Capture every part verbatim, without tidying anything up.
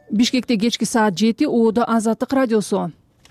Бишкекте кечки саат жети, Оодо Азаттык радиосу.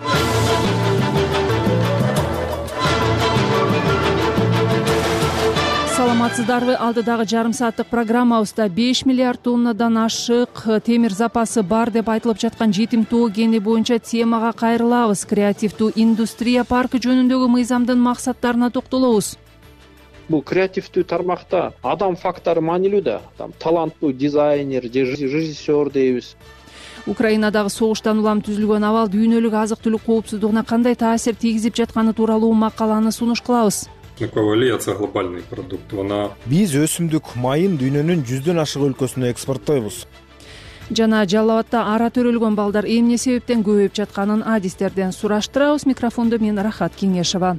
Саламатсыздарбы? Алдыдагы жарым сааттык программабызда беш миллиард тоннадан ашык темир запасы бар деп айтылып жаткан Жетим тоо кени боюнча темага кайрылабыз. Креативдүү индустрия паркы жөнүндөгү мыйзамдын максаттарына токтолобуз. Бул креативдүү тармакта адам фактору маанилүү да. Там таланттуу дизайнер же режиссер дейбиз. Украинадагы согуштан улам түзүлгөн абал дүйнөлүк азык-түлүк коопсуздугуна кандай таасир тийгизип жатканы тууралуу макаланы сунуш кылабыз. Глобальный продукт. Биз өсүмдүк майын дүйнөнүн жүздөн ашык өлкөсүнө экспорттойбуз. Жана Жалал абадда ара төрөлгөн балдар эмне себептен көбөйүп жатканын адистерден сураштырабыз. Микрофондо мен Рахат Кеңешова.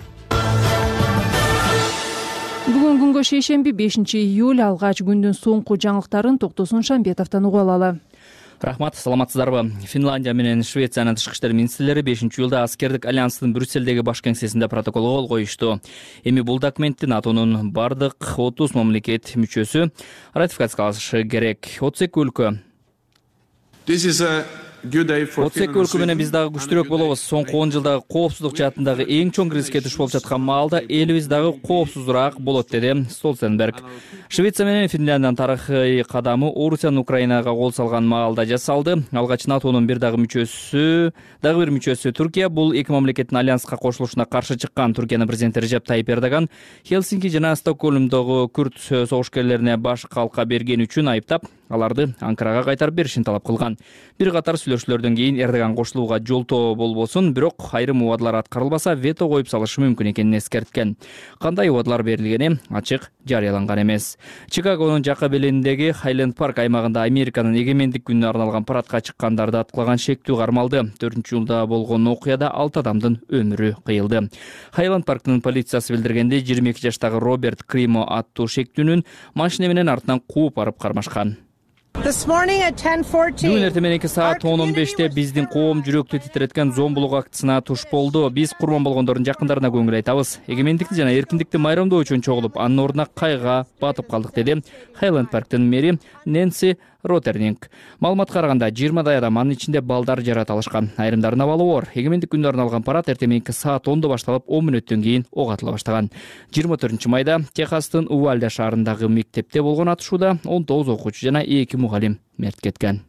Бүгүн күнгө шейшемби бешинчи июль алгач күндүн соңку жаңылыктарын Токтосун Шамбетовдон угуп алалы. Рахмат, саламатсыздарбы? Финляндия менен Швециянын тышкы иштер министрлери бешинчи июлда аскердик альянстын Брюссельдеги баш кеңсесинде протоколго кол коюшту. Эми бул документти НАТОнун бардык отуз мамлекет мүчөсү ратификациялашы керек. отуз эки өлкө отуз эки өлкө менен биз дагы күчтүүрөөк болобуз. Соңку он жылдагы коопсуздук жаатындагы эң чоң рискке туш болуп жаткан маалда элибиз дагы коопсузураак болот, деди Столтенберг. Швеция менен Финляндиянын тарыхый кадамы Орусиянын Украинага кол салган маалда жасалды. Алгач НАТОнун бир дагы мүчөсү, дагы бир мүчөсү Түркия бул эки мамлекеттин альянска кошулушуна каршы чыккан. Түркиянын президенти Режеп Тайип Эрдоган Хелсинки жана Стокгольмдогу күрд согушкерлерине баш калка бергени үчүн айыптап, аларды Анкарага кайтарып беришин талап кылган. Бир катар сүйлөшүүлөрдөн кийин Эрдоган кошулууга жолтоо болбосун, бирок айрым убадалар аткарылбаса вето коюп салышы мүмкүн экенин эскерткен. Кандай убадалар берилгени ачык жарыяланган эмес. Чикагонун жакка белиндеги Хайленд парк аймагында Американын эгемендик күнүнө арналган парадка чыккандарды аткылаган шектүү кармалды. төртүнчү июлда болгон окуяда алты адамдын өмүрү кыйылды. Хайленд парктын полициясы билдиргенде жыйырма эки жаштагы Роберт Кримо аттуу шектүүнүн машина менен артынан кууп барып кармашкан. Бүгүн эртең мененки саат он он беште биздин коом жүрөктү титиреткен зомбулук актысына туш болду. Биз курман болгондордун жакындарына көңүл айтабыз. Эгемендикти жана эркиндикти майрамдоо үчүн чогулуп, анын ордуна кайга батып калдык, деди Хайленд парктын мэри Нэнси Ротернинг. Маалыматка караганда жыйырмадай адам, анын ичинде балдар жарат алышкан. Айрымдарына абалы оор. Эгемендик күнүнө арналган парад эртең мененки саат ондо башталып, он мүнөттөн кийин ок атыла баштаган. жыйырма төртүнчү майда Техастын Увальде шаарындагы мектепте болгон атышууда он тогуз окуучу жана эки мугалим мерт кеткен.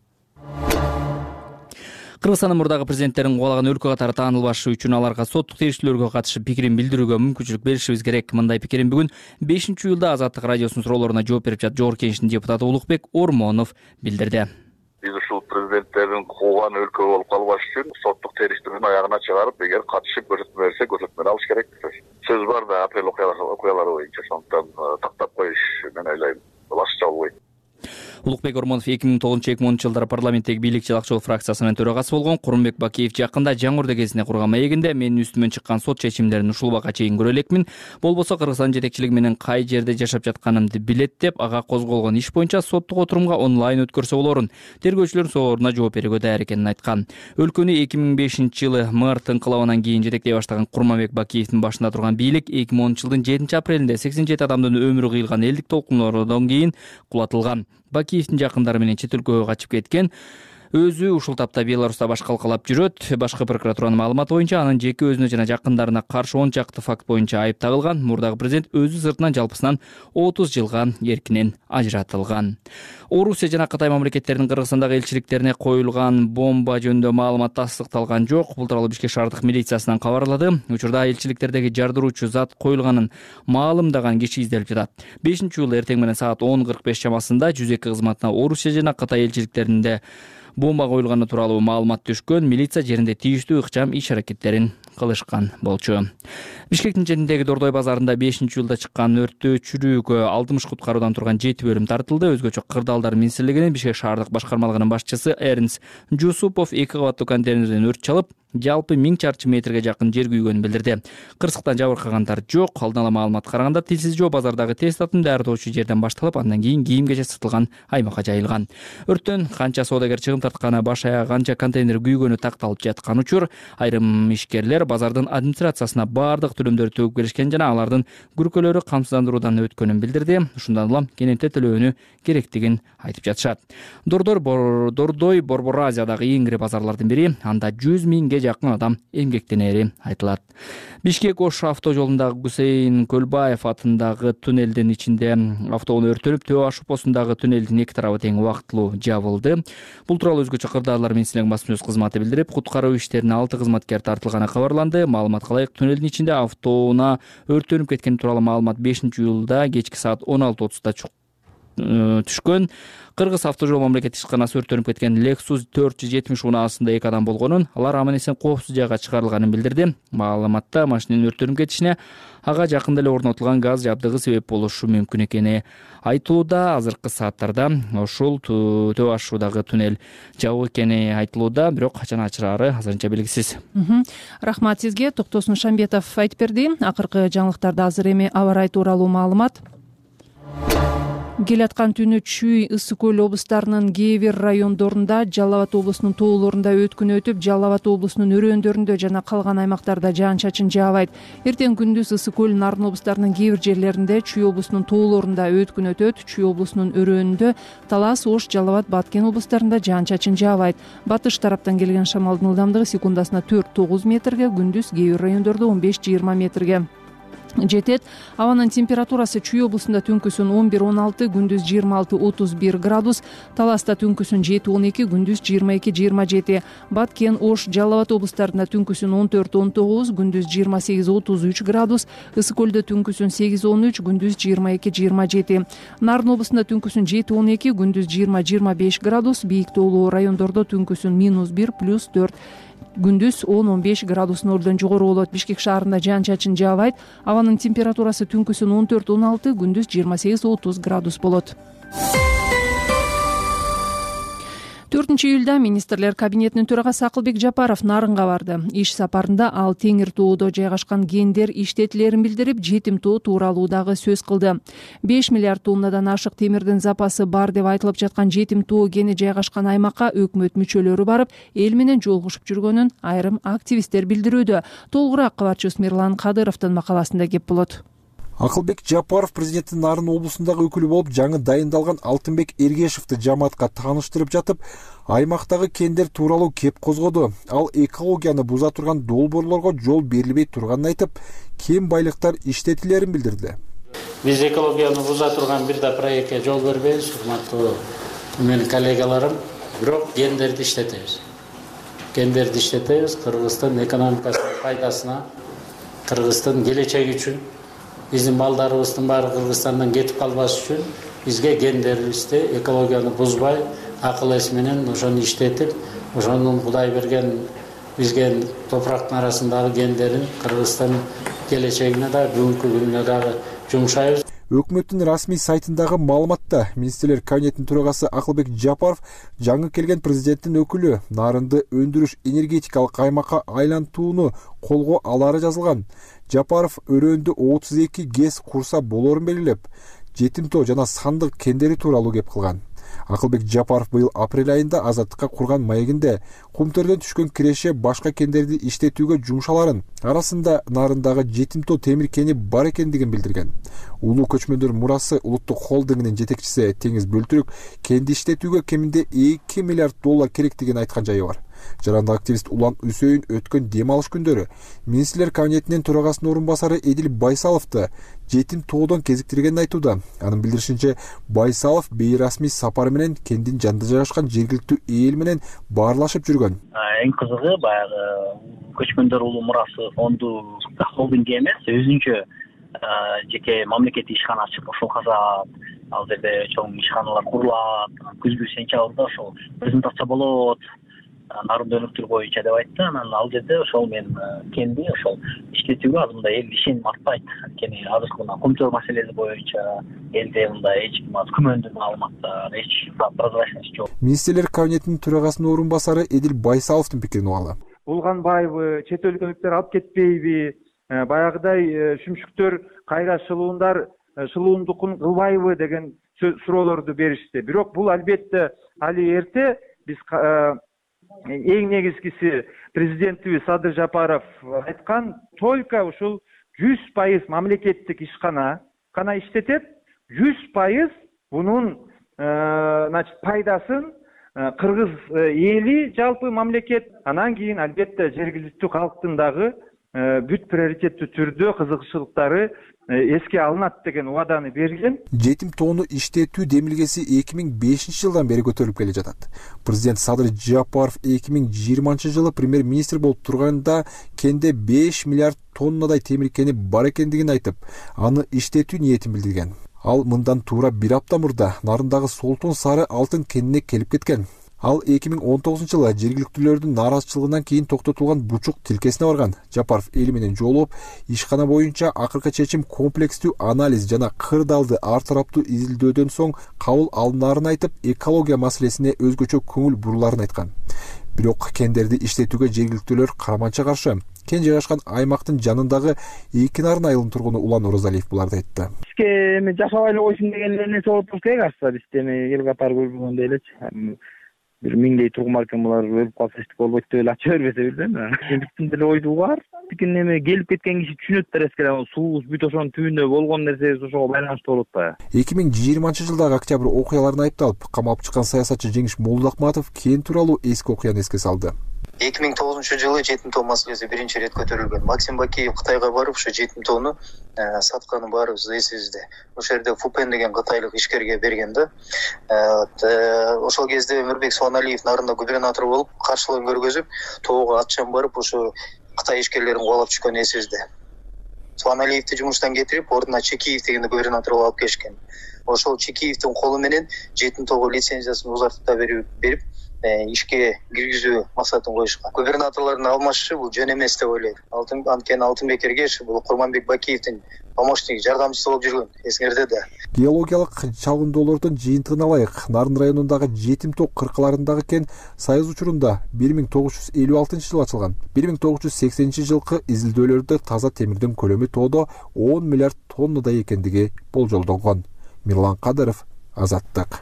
Кыргызстандын мурдагы президенттерин кубалаган өлкө катары таанылбашы үчүн аларга соттук териштирүүлөргө катышып пикирин билдирүүгө мүмкүнчүлүк беришибиз керек. Мындай пикирин бүгүн бешинчи июлда Азаттык радиосунун суроолоруна жооп берип жатып Жогорку Кеңештин депутаты Улукбек Ормонов билдирди. Биз ушул президенттерин кууган өлкө болуп калбаш үчүн соттук териштирүүнүн аягына чыгарып, эгер катышып көрсөтмө берсе, көрсөтмөнү алыш керек. Сөз бар да апрель окуялары боюнча, сондуктан тактап коюш мен ойлойм башка болбойт. Улукбек Ормонов эки миң тогузунчу эки миң онунчу жылдары парламенттеги бийлик Жалакчылык фракциясынын төрагасы болгон. Курманбек Бакиев жакында жаңырды кезине курган маегинде менин үстүмөн чыккан сот чечимдерин ушул убакка чейин көрө элекмин. Болбосо Кыргызстан жетекчилиги менен кай жерде жашап жатканымды билет деп, ага козголгон иш боюнча соттук отурумга онлайн өткөрсө болорун. Тергөөчүлөр суроолоруна жооп берүүгө даяр экенин айткан. Өлкөнү эки миң бешинчи жылы мэр тынкылабынан кийин жетектей баштаган Курманбек Бакиевдин башында турган бийлик эки миң онунчу жылдын жетинчи апрелинде сексен жети адамдын өмүрү кыйылган элдик толкунлордон кийин кулатылган. Бакиевдин жакындары менен чет өлкөгө качып кеткен. Өзү ушул тапта Беларуста баш калкалап жүрөт. Башкы прокуратуранын маалыматы боюнча анын жеке өзүнө жана жакындарына каршы он чакты факт боюнча айып тагылган. Мурдагы президент өзү сыртынан жалпысынан отуз жылга эркинен ажыратылган. Орусия жана Кытай мамлекеттеринин Кыргызстандагы элчиликтерине коюлган бомба жөнүндө маалымат тастыкталган жок. Бул тууралуу Бишкек шаардык милициясынан кабарлады. Учурда элчиликтердеги жардыруучу зат коюлганын маалымдаган киши изделип жатат. бешинчи июлда эртең менен саат он кырк беш чамасында жүз эки кызматына Орусия жана Кытай элчиликтеринде бомба коюлганы тууралуу маалымат түшкөн. Милиция жеринде тийиштүү ыкчам иш-аракеттерин кылышкан болчу. Бишкектин четиндеги Дордой базарында бешинчи июлда чыккан өрттө чүрүүгө алтымыш куткаруудан турган жети бөлүм тартылды. Өзгөчө кырдаалдар министрлигинин Бишкек шаардык башкармалыгынын башчысы Эрнс Жусупов эки кабаттуу контейнерден өрт чалып, жалпы миң чарчы метрге жакын жер күйгөнүн билдирди. Кырсыктан жабыркагандар жок. Алдын ала маалыматка караганда Тилсиз жөө базардагы тез татым даярдоочу жерден башталып, андан кийин кийим-кечек сатылган аймакка жайылган. Өрттөн канча соодагер чыгым тартканы, баш аяк канча контейнер күйгөнү такталып жаткан учур. Айрым ишкерлер базардын администрациясына баардык төлөмдөрдү төгүп келишкен жана алардын күркөлөрү камсыздандыруудан өткөнүн билдирди. Ушундан улам кененте төлөөнү керектигин айтып жатышат. Дордор Дордой Борбор Азиядагы эң ири базарлардын бири. Анда жүз миңге жакын адам эмгектенери айтылат. Бишкек Ош авто жолундагы Гусейн Көлбаев атындагы туннелдин ичинде автоунаа өртөнүп, Төө Аш упосундагы туннелдин эки тарабы тең убактылуу жабылды. Бул тууралуу өзгөчө кырдаалдар министрлигинин басма сөз кызматы билдирип, куткаруу иштерине алты кызматкер тартылганы кабарланды. Маалыматка ылайык, туннелдин ичинде автоунаа өртөнүп кеткени тууралуу маалымат бешинчи июлда кечки саат он алты отузда түшкөн. Кыргыз автожол мамлекеттик ишканасы өртөнүп кеткен Lexus төрт жүз жетимиш унаасында эки адам болгонун, алар аман эсен коопсуз жайга чыгарылганын билдирди. Маалыматта машинанын өртөнүп кетишине ага жакында эле орнотулган газ жабдыгы себеп болушу мүмкүн экени айтылууда. Азыркы сааттарда ушул Төө Ашуудагы туннель жабык экени айтылууда, бирок качан ачырары азырынча белгисиз. Рахмат сизге. Токтосун Шамбетов айтып берди. Акыркы жаңылыктарда азыр эми аба ырайы тууралуу маалымат. Келаткан түнү Чүй, Ысык көл облустарынын кээ бир райондорунда, Жалал Абад облусунун тоолорунда өткүн өтүп, Жалал Абад облусунун өрөөндөрүндө жана калган аймактарда жаан-чачын жаабайт. Эртең күндүз Ысык көл, Нарын облустарынын кээ бир жерлеринде, Чүй облусунун тоолорунда өткүн өтөт. Чүй облусунун өрөөнүндө, Талас, Ош, Жалал Абад, Баткен облустарында жаан-чачын жаабайт. Батыш тараптан келген шамалдын ылдамдыгы секундасына төрт тогуз метрге, күндүз кээ бир райондордо он беш жыйырма метрге жетет. Абанын температурасы Чүй облусунда түнкүсүн он бир он алты, күндүз жыйырма алты отуз бир градус, Таласта түнкүсүн жети он эки, күндүз жыйырма эки жыйырма жети, Баткен, Ош, Жалал Абад облустарында түнкүсүн он төрт он тогуз, күндүз жыйырма сегиз отуз үч градус, Ысык көлдө түнкүсүн сегиз он үч, күндүз жыйырма эки жыйырма жети, Нарын облусунда түнкүсүн жети он эки, күндүз жыйырма жыйырма беш градус, бийик тоолуу райондордо түнкүсүн минус бир плюс төрт, күндүз он он беш градус нөлдөн жогору болот. Бишкек шаарында жаан-чачын жаабайт. Абанын температурасы түнкүсүн он төрт он алты, күндүз жыйырма сегиз отуз градус болот. төртүнчү июлда министрлер кабинетинин төрагасы Акылбек Жапаров Нарынга барды. Иш сапарында ал Теңир тоодо жайгашкан гендер иштетилерин билдирип, жетим тоо тууралуу дагы сөз кылды. беш миллиард тоннадан ашык темирдин запасы бар деп айтылып жаткан жетим тоо кени жайгашкан аймакка өкмөт мүчөлөрү барып, эл менен жолугушуп жүргөнүн айрым активисттер билдирүүдө. Толугураак кабарчыбыз Мирлан Кадыровдун макаласында кеп болот. Акылбек Жапаров президенттин Нарын облусундагы өкүлү болуп, жаңы дайындалган Алтынбек Эргешевди жамаатка тааныштырып жатып, аймактагы кендер тууралуу кеп козгоду. Ал экологияны буза турган долбоорлорго жол берилбей турганын айтып, кем байлыктар иштетилерин билдирди. Биз экологияны буза турган бир да проектке жол бербейбиз, урматтуу менин коллегаларым, бирок гендерди иштетебиз. Гендерди иштетебиз Кыргыздын экономикасынын пайдасына, Кыргыздын келечеги үчүн. Биздин балдарыбыздын баары Кыргызстандан кетип калбаш үчүн бизге гендерибизди экологияны бузбай, акыл эс менен ошону иштетип, ошонун Кудай берген бизге топурактын арасындагы гендерин Кыргызстан келечегине да, бүгүнкү күнүнө дагы жумшайбыз. Өкмөттүн расмий сайтындагы маалыматта министрлер кабинетинин төрагасы Акылбек Жапаров жаңы келген президенттин өкүлү Нарынды өндүрүш энергетикалык аймакка айлантууну колго алары жазылган. Жапаров өрөөндө отуз эки ГЭС курса болорун белгилеп, жетим тоо жана сандык кендери тууралуу кеп кылган. Акылбек Жапаров быйыл апрель айында Азаттыкка курган маегинде кумтөрдөн түшкөн киреше башка кендерди иштетүүгө жумшаларын, арасында Нарындагы жетим тоо темир кени бар экендигин билдирген. Улуу көчмөндөр мурасы улуттук холдингинин жетекчиси Теңиз Бөлтүрүк кенди иштетүүгө кеминде эки миллиард доллар керектигин айткан жайы бар. Жарандык активист Улан Үсөйүн өткөн дем алыш күндөрү министрлер кабинетинин төрагасынын орун басары Эдил Байсаловду жетим тоодон кезиктиргенин айтууда. Анын билдиришинче, Байсалов бейрасмий сапар менен кендин жанында жайгашкан жергиликтүү эл менен баарлашып жүргөн. Эң кызыгы баягы көчмөндөр улуу мурасы фонду холдинги эмес, өзүнчө жеке мамлекеттик ишкана ачып, ошол казат, ал жерде чоң ишканалар курулат, күзгү сентябрда ошол презентация болот. Нарын өнүктүр боюнча деп айтты. Анан ал жерде ошол мен кенди ошол иштетүүгө азырында эл ишеним артпайт. Анткени азыркы мына кумтөр маселеси боюнча элде мындай эч ким күмөндүү маалыматтар, эч прозрачность жок. Министрлер кабинетинин төрагасынын орун басары Эдил Байсаловдун пикирин угалы. булганбайбы, чет өлкөлүктөр алып кетпейби, баягыдай шүмшүктөр кайра шылуундар шылуундукун кылбайбы деген суроолорду беришти. Бирок бул албетте али эрте. Биз эң негизгиси президентибиз Садыр Жапаров айткан, только ушул жүз пайыз мамлекеттик ишкана гана иштетет, жүз пайыз бунун значит пайдасын кыргыз эли жалпы мамлекет, анан кийин албетте жергиликтүү калктын дагы бүт приоритеттүү түрдө кызыгычылыктары эске алынат деген убаданы берген. Жетим тоону иштетүү демилгеси эки миң бешинчи жылдан бери көтөрүлүп келе жатат. Президент Садыр Жапаров эки миң жыйырманчы жылы премьер-министр болуп турганда кенде беш миллиард тоннадай темиркени бар экендигин айтып, аны иштетүү ниетин билдирген. Ал мындан туура бир апта мурда Нарындагы Солтон сары алтын кенине келип кеткен. Ал эки миң он тогузунчу жылы жергиликтүүлөрдүн нааразычылыгынан кийин токтотулган Бучук тилкесине барган. Жапаров эли менен жолугуп, ишкана боюнча акыркы чечим комплекстүү анализ жана кырдаалды ар тараптуу изилдөөдөн соң кабыл алынаарын айтып, экология маселесине өзгөчө көңүл буруларын айткан. Бирок кендерди иштетүүгө жергиликтүүлөр караманча каршы. Кен жайгашкан аймактын жанындагы эки нарын айылынын тургуну Улан Оразалиев буларды айтты. Бизге эми жашабайлы койсун деген нерсе болуп керек ачса, бизде эми эл катары көрбөгөндөй элечи. Бир миңдей тургун бар экен, булар өлүп калса эчтеке болбойт деп эле ача бербесе билбейм. Биздин деле ойду бар. Биздин эми келип кеткен киши түшүнөт да эскеле, суу бүт ошонун түбүндө болгон нерсе ошого байланыштуу болот да. эки миң жыйырманчы жылдагы октябрь окуяларына айыпталып, камалып чыккан саясатчы Жеңиш Молдоахматов кен тууралуу эски окуяны эске салды. эки миң тогузунчу жылы жетим тоо маселеси биринчи ирет көтөрүлгөн. Максим Бакиев Кытайга барып, ушу жетим тоону сатканы баарыбыз эсибизде. Ошол жерде Фупен деген кытайлык ишкерге берген да. Ошол кезде Өмүрбек Суаналиев Нарында губернатор болуп, каршылыгын көргөзүп, тоого атчан барып, ошо Кытай ишкерлерин кубалап чыккан эсибизде. Суаналиевди жумуштан кетирип, ордуна Чекиев деген губернатор алып келишкен. Ошол Чекиевдин колу менен жетим тоого лицензиясын узартып берип, ишке киргизүү максатын коюшкан. Губернаторлордун алмашышы бул жөн эмес деп ойлойм. Алтын анткени Алтынбек Эргешев бул Курманбек Бакиевдин помощниги, жардамчысы болуп жүргөн. Эсиңерде да. Геологиялык чалгындоолордун жыйынтыгын алайык. Нарын районундагы жетим тоо кыркаларындагы кен Союз учурунда бир миң тогуз жүз элүү алтынчы жылы ачылган. бир миң тогуз жүз сексенинчи жылкы изилдөөлөрдө таза темирдин көлөмү тоодо он миллиард тоннадай экендиги болжолдонгон. Мирлан Кадыров, Азаттык.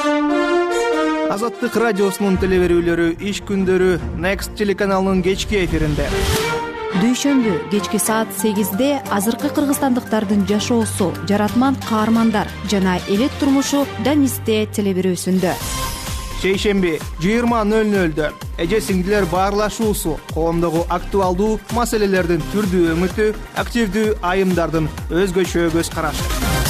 Азаттык радиосунун телеберүүлөрү иш күндөрү Next телеканалынын кечки эфиринде. Дүйшөмбү кечки саат сегизде азыркы кыргызстандыктардын жашоосу, жаратман каармандар жана элет турмушу Данисте телеберүүсүндө. Шейшемби жыйырма нөл нөлдө эже сиңдилер баарлашуусу, коомдогу актуалдуу маселелердин түрдүү өңүтү, активдүү айымдардын өзгөчө көз карашы.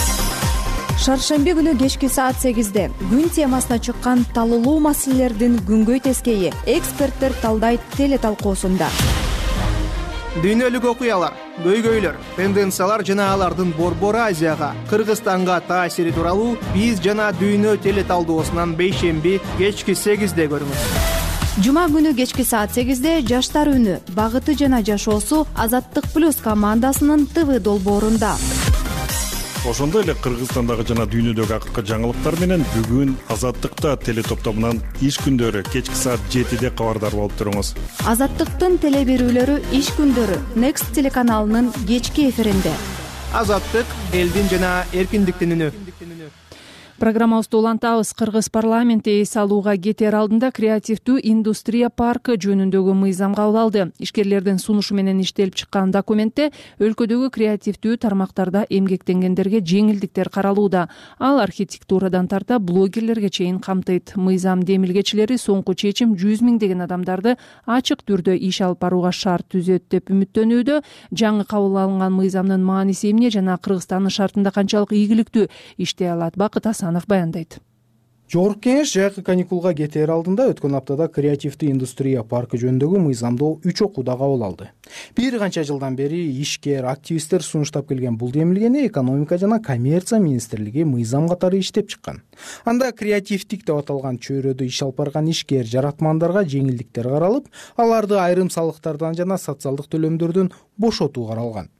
Шаршемби күнү кечки саат сегизде күн темасына чыккан талуулуу маселелердин күнгөй тескейи эксперттер талдайт телеталкуусунда. Дүйнөлүк окуялар, көйгөйлөр, тенденциялар жана алардын Борбор Азияга, Кыргызстанга таасири тууралуу биз жана дүйнө телеталдоосунан бейшемби кечки сегизде көрүңүз. Жума күнү кечки саат сегизде жаштар үнү, багыты жана жашоосу Азаттык плюс командасынын ТВ долбоорунда. Ошондой эле Кыргызстандагы жана дүйнөдөгү акыркы жаңылыктар менен бүгүн Азаттыкта телетоптомунан иш күндөрү кечки саат жетиде кабардар болуп туруңуз. Азаттыктын телеберүүлөрү иш күндөрү Next телеканалынын кечки эфиринде. Азаттык элдин жана эркиндиктин үнү. Программабызды улантабыз. Кыргыз парламенти эс алууга кетер алдында креативдүү индустрия паркы жөнүндөгү мыйзам кабыл алды. Ишкерлердин сунушу менен иштелип чыккан документте өлкөдөгү креативдүү тармактарда эмгектенгендерге жеңилдиктер каралууда. Ал архитектурадан тарта блогерлерге чейин камтыйт. Мыйзам демилгечилери соңку чечим жүз миңдеген адамдарды ачык түрдө иш алып барууга шарт түзөт деп үмүттөнүүдө. Жаңы кабыл алынган мыйзамдын мааниси эмне жана Кыргызстандын шартында канчалык ийгиликтүү иштей алат? Бакыт баяндайт. Жогорку кеңеш жайкы каникулга кетер алдында өткөн аптада креативдүү индустрия паркы жөнүндөгү мыйзамды үч окууда кабыл алды. Бир канча жылдан бери ишкер, активисттер сунуштап келген бул демилгени экономика жана коммерция министрлиги мыйзам катары иштеп чыккан. Анда креативдик деп аталган чөйрөдө иш алып барган ишкер, жаратмандарга жеңилдиктер каралып, аларды айрым салыктардан жана социалдык төлөмдөрдөн бошотуу каралган.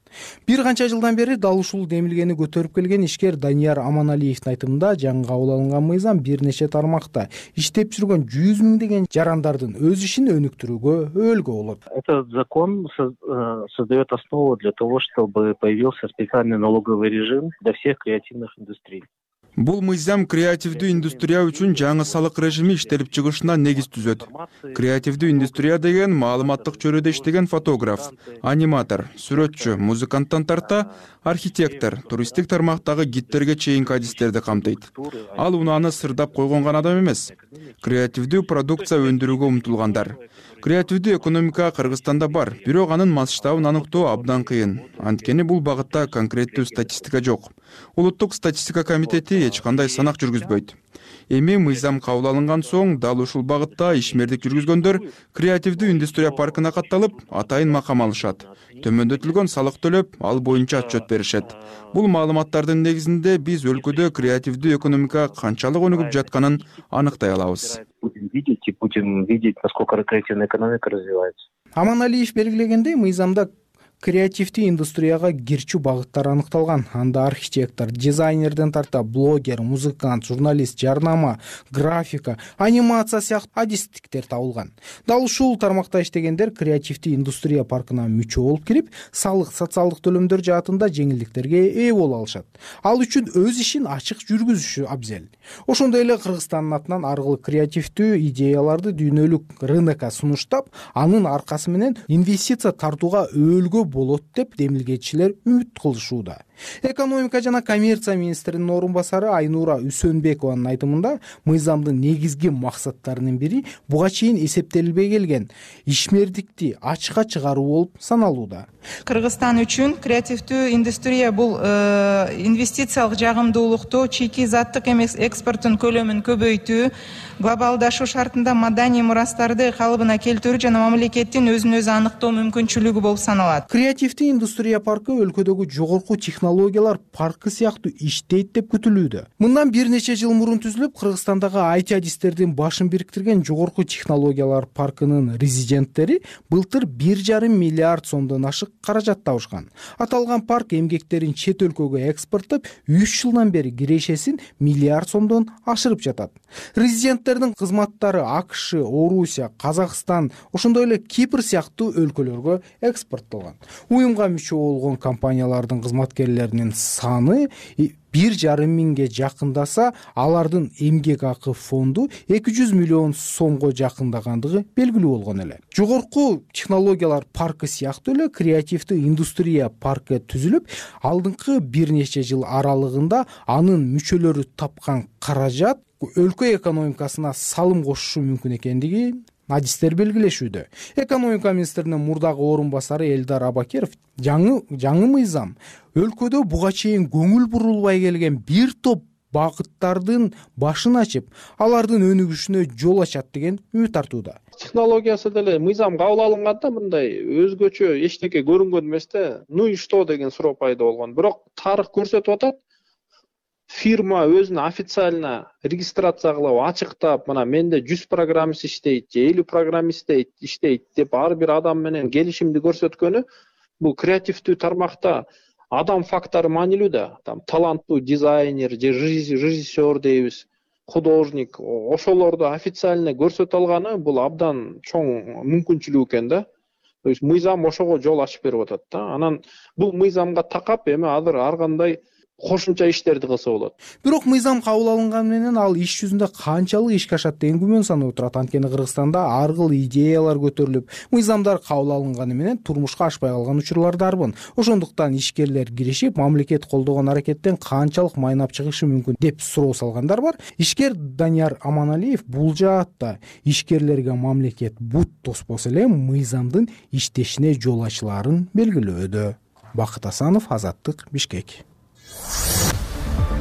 Бир канча жылдан бери дал ушул демилгени көтөрүп келген ишкер Данияр Аманалиевдин айтымында жаңы кабыл алынган мыйзам бир нече тармакта иштеп жүргөн жүз миңдеген жарандардын өз ишин өнүктүрүүгө өөлгө болот. Этот закон создает основу для того, чтобы появился специальный налоговый режим для всех креативных индустрий. Бул мыйзам креативдүү индустрия үчүн жаңы салык режими иштелип чыгышына негиз түзөт. Креативдүү индустрия деген маалыматтык чөйрөдө иштеген фотограф, аниматор, сүрөтчү, музыканттан тарта архитектор, туристтик тармактагы гидтерге чейинки адистерди камтыйт. Ал унааны сырдап койгон гана адам эмес. Креативдүү продукция өндүрүүгө умтулгандар. Креативдүү экономика Кыргызстанда бар, бирок анын масштабын аныктоо абдан кыйын. Анткени бул багытта конкреттүү статистика жок. Улуттук статистика комитети эч кандай санак жүргүзбөйт. Эми мыйзам кабыл алынган соң дал ушул багытта ишмердик жүргүзгөндөр креативдүү индустрия паркына катталып, атайын макам алышат. Төмөндөтүлгөн салык төлөп, ал боюнча отчет беришет. Бул маалыматтардын негизинде биз өлкөдө креативдүү экономика канчалык өнүгүп жатканын аныктай алабыз. Будем видеть и будем видеть, насколько креативная экономика развивается. Аманалиев белгилегендей, мыйзамда креативдүү индустрияга кирчү багыттар аныкталган. Анда архитектор, дизайнерден тарта блогер, музыкант, журналист, жарнама, графика, анимация сыяктуу адистиктер табылган. Дал ушул тармакта иштегендер креативдүү индустрия паркына мүчө болуп кирип, салык, социалдык төлөмдөр жаатында жеңилдиктерге ээ боло алышат. Ал үчүн өз ишин ачык жүргүзүшү абзел. Ошондой эле Кыргызстандын атынан ар кыл креативдүү идеяларды дүйнөлүк рынокко сунуштап, анын аркасы менен инвестиция тартууга өөлгө болот деп демилгечилер үмүт кылышууда. Экономика жана коммерция министринин орун басары Айнура Үсөнбекованын айтымында, мыйзамдын негизги максаттарынын бири буга чейин эсептелбей келген ишмердикти ачыкка чыгаруу болуп саналууда. Кыргызстан үчүн креативдүү индустрия бул инвестициялык жагымдуулукту, чийки заттык эмес экспорттун көлөмүн көбөйтүү, глобалдашуу шартында маданий мурастарды калыбына келтирүү жана мамлекеттин өзүн өзү аныктоо мүмкүнчүлүгү болуп саналат. Креативдүү индустрия паркы өлкөдөгү жогорку технологиялар паркы сыяктуу иштейт деп күтүлүүдө. Мындан бир нече жыл мурун түзүлүп, Кыргызстандагы ай ти адистердин башын бириктирген жогорку технологиялар паркынын резиденттери былтыр бир жарым миллиард сомдон ашык каражат табышкан. Аталган парк эмгектерин чет өлкөгө экспорттоп, үч жылдан бери кирешесин миллиард сомдон ашырып жатат. Резиденттердин кызматтары АКШ, Орусия, Казакстан, ошондой эле Кипр сыяктуу өлкөлөргө экспорттолгон. Уюмга мүчө болгон компаниялардын кызматкерлеринин саны бир жарым миңге жакындаса, алардын эмгек акы фонду эки жүз миллион сомго жакындагандыгы белгилүү болгон эле. Жогорку технологиялар паркы сыяктуу эле креативдүү индустрия паркы түзүлүп, алдыңкы бир нече жыл аралыгында анын мүчөлөрү тапкан каражат өлкө экономикасына салым кошушу мүмкүн экендиги адистер белгилешүүдө. Экономика министринин мурдагы орун басары Элдар Абакеров жаңы жаңы мыйзам өлкөдө буга чейин көңүл бурулбай келген бир топ багыттардын башын ачып, алардын өнүгүшүнө жол ачат деген үмүт артууда. Технологиясы деле мыйзам кабыл алынганда мындай өзгөчө эчтеке көрүнгөн эмес да, ну и что деген суроо пайда болгон. Бирок тарых көрсөтүп атат, фирма өзүн официально регистрация кылып, ачыктап, мына менде жүз программист иштейт, же элүү программист иштейт деп ар бир адам менен келишимди көрсөткөнү, бул креативдүү тармакта адам фактору маанилүү да. Там таланттуу дизайнер же режиссер дейбиз, художник, ошолорду официально көрсөтө алганы бул абдан чоң мүмкүнчүлүк экен да. То есть мыйзам ошого жол ачып берип атат да. Анан бул мыйзамга такап эми азыр ар кандай кошумча иштерди кылса болот. Бирок мыйзам кабыл алынган менен ал иш жүзүндө канчалык ишке ашат деген күмөн санап турат. Анткени Кыргызстанда ар кыл идеялар көтөрүлүп, мыйзамдар кабыл алынганы менен турмушка ашпай калган учурлар дарбын. Ошондуктан ишкерлер киришип, мамлекет колдогон аракеттен канчалык майнап чыгышы мүмкүн деп суроо салгандар бар. Ишкер Данияр Аманалиев бул жаатта ишкерлерге мамлекет бут тоспосо эле мыйзамдын иштешине жол ачылаарын белгилөөдө. Бакыт Асанов, Азаттык, Бишкек.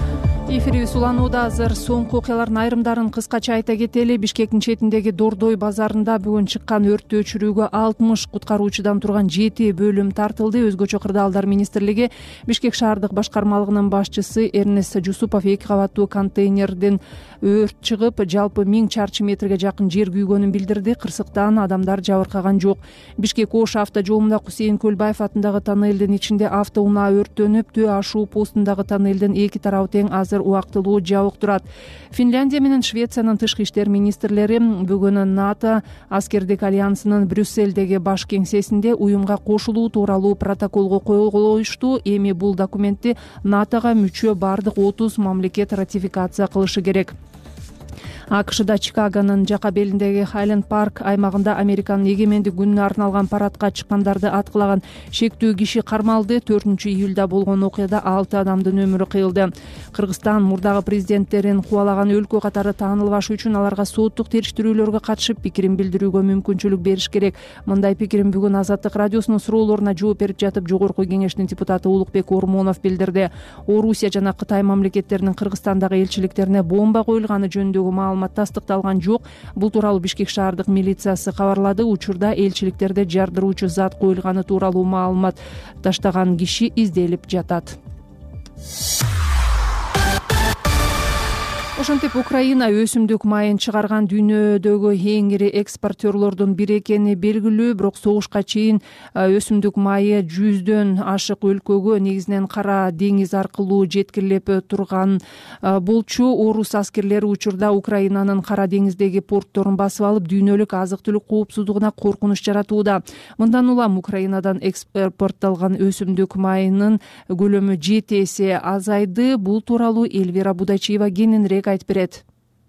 Эфирибиз уланууда. Азыр соңку окуялардын айрымдарын кыскача айта кетели. Бишкектин четиндеги Дордой базарында бүгүн чыккан өрттү өчүрүүгө алтымыш куткаруучудан турган жети бөлүм тартылды. Өзгөчө кырдаалдар министрлиги Бишкек шаардык башкармалыгынын башчысы Эрнест Жусупов эки кабаттуу контейнерден өрт чыгып, жалпы миң чарчы метрге жакын жер күйгөнүн билдирди. Кырсыктан адамдар жабыркаган жок. Бишкек Ош авто жолунда Кусейин Көлбаев атындагы тоннелдин ичинде автоунаа өрттөнүп, Төө ашуу постундагы тоннелдин эки тарабы тең азыр убактылуу жабык турат. Финляндия менен Швециянын тышкы иштер министрлери бүгүн НАТО аскердик альянсынын Брюссельдеги баш кеңсесинде уюмга кошулуу тууралуу протоколго кол коюшту. Эми бул документти НАТОга мүчө бардык отуз мамлекет ратификация кылышы керек. АКШда Чикагонун жака белиндеги Хайленд парк аймагында Американын эгемендик күнүнө арналган парадка чыккандарды аткылаган шектүү киши кармалды. төртүнчү июлда болгон окуяда алты адамдын өмүрү кыйылды. Кыргызстан мурдагы президенттерин кубалаган өлкө катары таанылбашы үчүн аларга соттук териштирүүлөргө катышып пикирин билдирүүгө мүмкүнчүлүк бериш керек. Мындай пикирин бүгүн Азаттык радиосунун суроолоруна жооп берип жатып Жогорку кеңештин депутаты Улукбек Ормонов билдирди. Орусия жана Кытай мамлекеттеринин Кыргызстандагы элчиликтерине бомба коюлганы жөнүндөгү маалымат тастыкталган жок. Бул тууралуу Бишкек шаардык милициясы кабарлады. Учурда элчиликтерде жардыруучу зат коюлганы тууралуу маалымат таштаган киши изделип жатат. Ошентип Украина өсүмдүк майын чыгарган дүйнөдөгү эң ири экспортерлордун бири экени белгилүү, бирок согушка чейин өсүмдүк майы жүздөн ашык өлкөгө, негизинен Кара деңиз аркылуу жеткирилип турган болчу. Орус аскерлери учурда Украинанын Кара деңиздеги портторун басып алып, дүйнөлүк азык-түлүк коопсуздугуна коркунуч жаратууда. Мындан улам Украинадан экспортталган өсүмдүк майынын көлөмү жети эсе азайды. Бул тууралуу Эльвира Будачиева кененирээк айтып берет.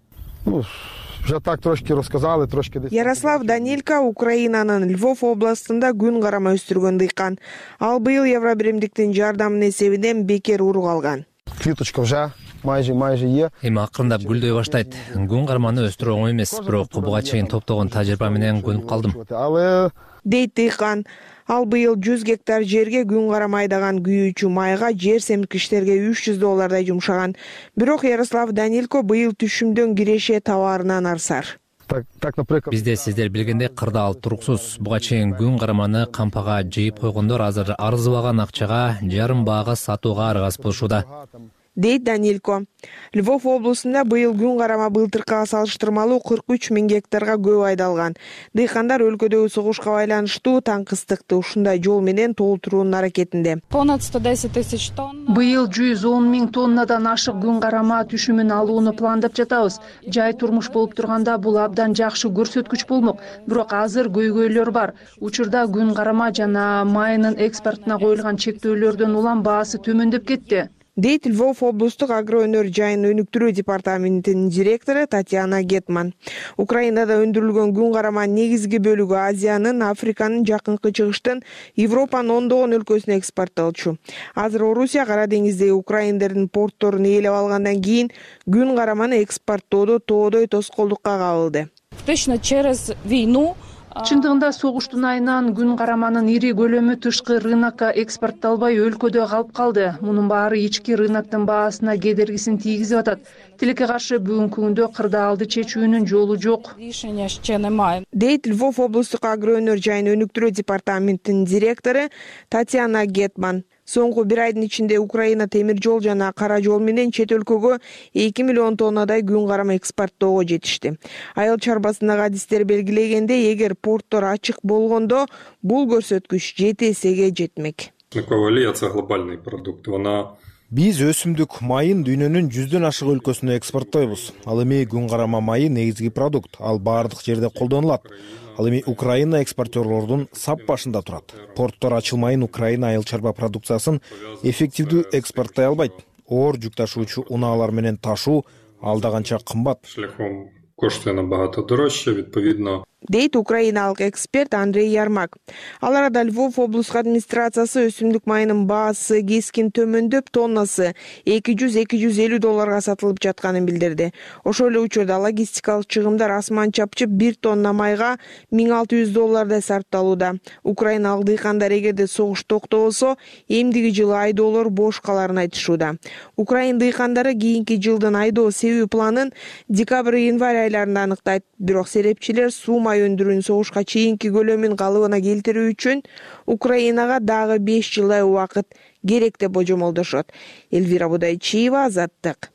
Вже так трошки рассказали, трошки десь. Ярослав Данилько Украинанын Львов областында күн карама өстүргөн дыйкан. Ал быйыл Евробиримдиктин жардамын эсебинен бекер урук алган. Квиточка вже майже майже е. Эми акырындап гүлдөй баштайт. Күн карманы өстүрүү оңой эмес, бирок буга чейин топтогон тажрыйба менен көнүп калдым. Дейт дыйкан. Ал быйыл жүз гектар жерге күн карама айдаган күйүүчү майга, жер семирткичтерге үч жүз доллардай жумшаган. Бирок Ярослав Данилько быйыл түшүмдөн киреше товарынан арсар. Бизде сиздер билгендей кырдаал туруксуз. Буга чейин күн караманы кампага жыйып койгондор азыр арзыбаган акчага жарым баага сатууга аргасып болушууда. Дейт Данилько. Львов облусунда быйыл күн карама былтыркыга салыштырмалуу кырк үч миң гектарга көп айдалган. Дыйкандар өлкөдөгү согушка байланыштуу таңкыстыкты ушундай жол менен толтуруунун аракетинде. Быйыл жүз он миң тоннадан ашык күн карама түшүмүн алууну пландап жатабыз. Жай турмуш болуп турганда бул абдан жакшы көрсөткүч болмок. Бирок азыр көйгөйлөр бар. Учурда күн карама жана майынын экспортуна коюлган чектөөлөрдөн улам баасы төмөндөп кетти. Дейт Львов облустук агроөнөр жайын өнүктүрүү департаментинин директору Татьяна Гетман. Украинада өндүрүлгөн күн карама негизги бөлүгү Азиянын, Африканын, Жакынкы Чыгыштын, Европанын ондогон өлкөсүнө экспорттолчу. Азыр Орусия Кара деңиздеги украиндердин портторун ээлеп алгандан кийин күн караманы экспорттоодо тоодой тоскоолдукка кабылды. Чындыгында согуштун айынан күн караманын ири көлөмү тышкы рынокко экспортталбай өлкөдө калып калды. Мунун баары ички рыноктун баасына кедергисин тийгизип атат. Тилекке каршы бүгүнкү күндө кырдаалды чечүүнүн жолу жок. Дейт Львов облустук агроөнөр жайын өнүктүрүү департаментинин директору Татьяна Гетман. Соңку бир айдын ичинде Украина темир жол жана кара жол менен чет өлкөгө эки миллион тоннадай күн карама экспорттоого жетишти. Айыл чарбасындагы адистер белгилегендей, эгер порттор ачык болгондо бул көрсөткүч жети эсеге жетмек. Авиация глобальный продукт. Она Биз өсүмдүк майын дүйнөнүн жүздөн ашык өлкөсүнө экспорттойбуз. Ал эми күн карама майы негизги продукт. Ал баардык жерде колдонулат. Ал эми Украина экспортерлордун сап башында турат. Порттор ачылмайын Украина айыл чарба продукциясын эффективдүү экспорттой албайт. Оор жүк ташуучу унаалар менен ташуу алда канча кымбат. Шляхом коштує набагато дорожче, відповідно дейт украиналык эксперт Андрей Ярмак. Ал арада Львов облустук администрациясы өсүмдүк майынын баасы кескин төмөндөп, тоннасы эки жүз эки жүз элүү долларга сатылып жатканын билдирди. Ошол эле учурда логистикалык чыгымдар асман чапчып, бир тонна майга миң алты жүз доллардай сарпталууда. Украиналык дыйкандар эгерде согуш токтобосо, эмдиги жылы айдоолор бош каларын айтышууда. Украин дыйкандары кийинки жылдын айдоо себүү планын декабрь-январь айларында аныктайт. Бирок серепчилер суу май өндүрүүнүн согушка чейинки көлөмүн калыбына келтирүү үчүн Украинага дагы беш жылдай убакыт керек деп божомолдошот. Элвира Будайчиева, Азаттык.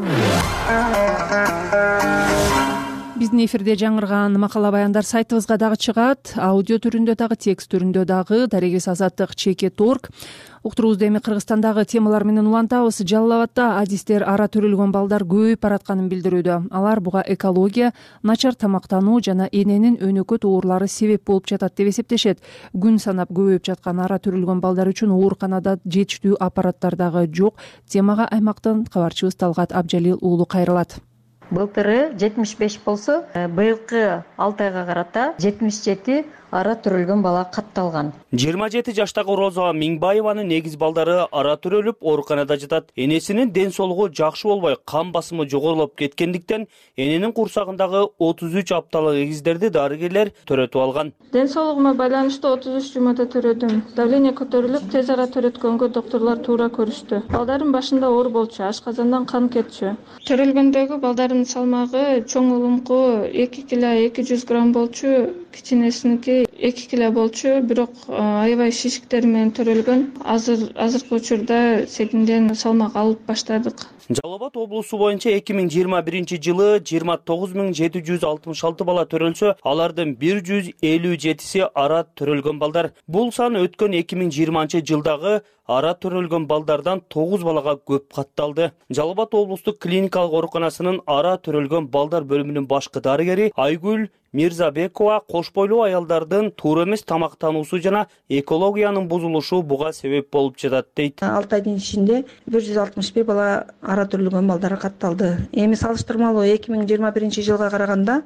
Биздин эфирде жаңырган макала баяндар сайтыбызга дагы чыгат, аудио түрүндө дагы, текст түрүндө дагы. Дарегибиз Азаттык чекит орг. Уктуруубузду эми Кыргызстандагы темалар менен улантабыз. Жалал Абадда адистер ара төрөлгөн балдар көбөйүп баратканын билдирүүдө. Алар буга экология, начар тамактануу жана эненин өнөкөт оорлары себеп болуп жатат деп эсептешет. Күн санап көбөйүп жаткан ара төрөлгөн балдар үчүн ооруканада жетиштүү аппараттар дагы жок. Темага аймактын кабарчыбыз Талгат Абжалил уулу кайрылат. Былтыры жетимиш беш болсо, быйылкы алты айга карата жетимиш жети ара төрөлгөн бала катталган. жыйырма жети жаштагы Роза Миңбаеванын эгиз балдары ара төрөлүп ооруканада жатат. Энесинин ден соолугу жакшы болбой, кан басымы жогорулуп кеткендиктен эненин курсагындагы отуз үч апталык эгиздерди дарыгерлер төрөтүп алган. Ден соолугума байланыштуу отуз үч жумада төрөдүм. Давление көтөрүлүп, тез ара төрөткөнгө докторлор туура көрүштү. Балдардын башында оор болчу, ашказандан кан кетчү. Төрөлгөндөгү балдардын салмагы чоң улумку эки кило эки жүз грамм болчу, кичинесиники эки кило болчу, бирок аябай шишиктер менен төрөлгөн. Азыр азыркы учурда седимден салмак алып баштадык. Жалал Абад облусу боюнча эки миң жыйырма биринчи жылы жыйырма тогуз миң жети жүз алтымыш алты бала төрөлсө, алардын бир жүз элүү жетиси ара төрөлгөн балдар. Бул сан өткөн эки миң жыйырманчы жылдагы ара төрөлгөн балдардан тогуз балага көп катталды. Жалал Абад облустук клиникалык ооруканасынын ара төрөлгөн балдар бөлүмүнүн башкы дарыгери Айгүл Мирзабекова кош бойлуу аялдардын туура эмес тамактануусу жана экологиянын бузулушу буга себеп болуп жатат дейт. алты айдын ичинде бир жүз алтымыш бир бала ара төрөлгөн балдар катталды. Эми салыштырмалуу эки миң жыйырма биринчи жылга караганда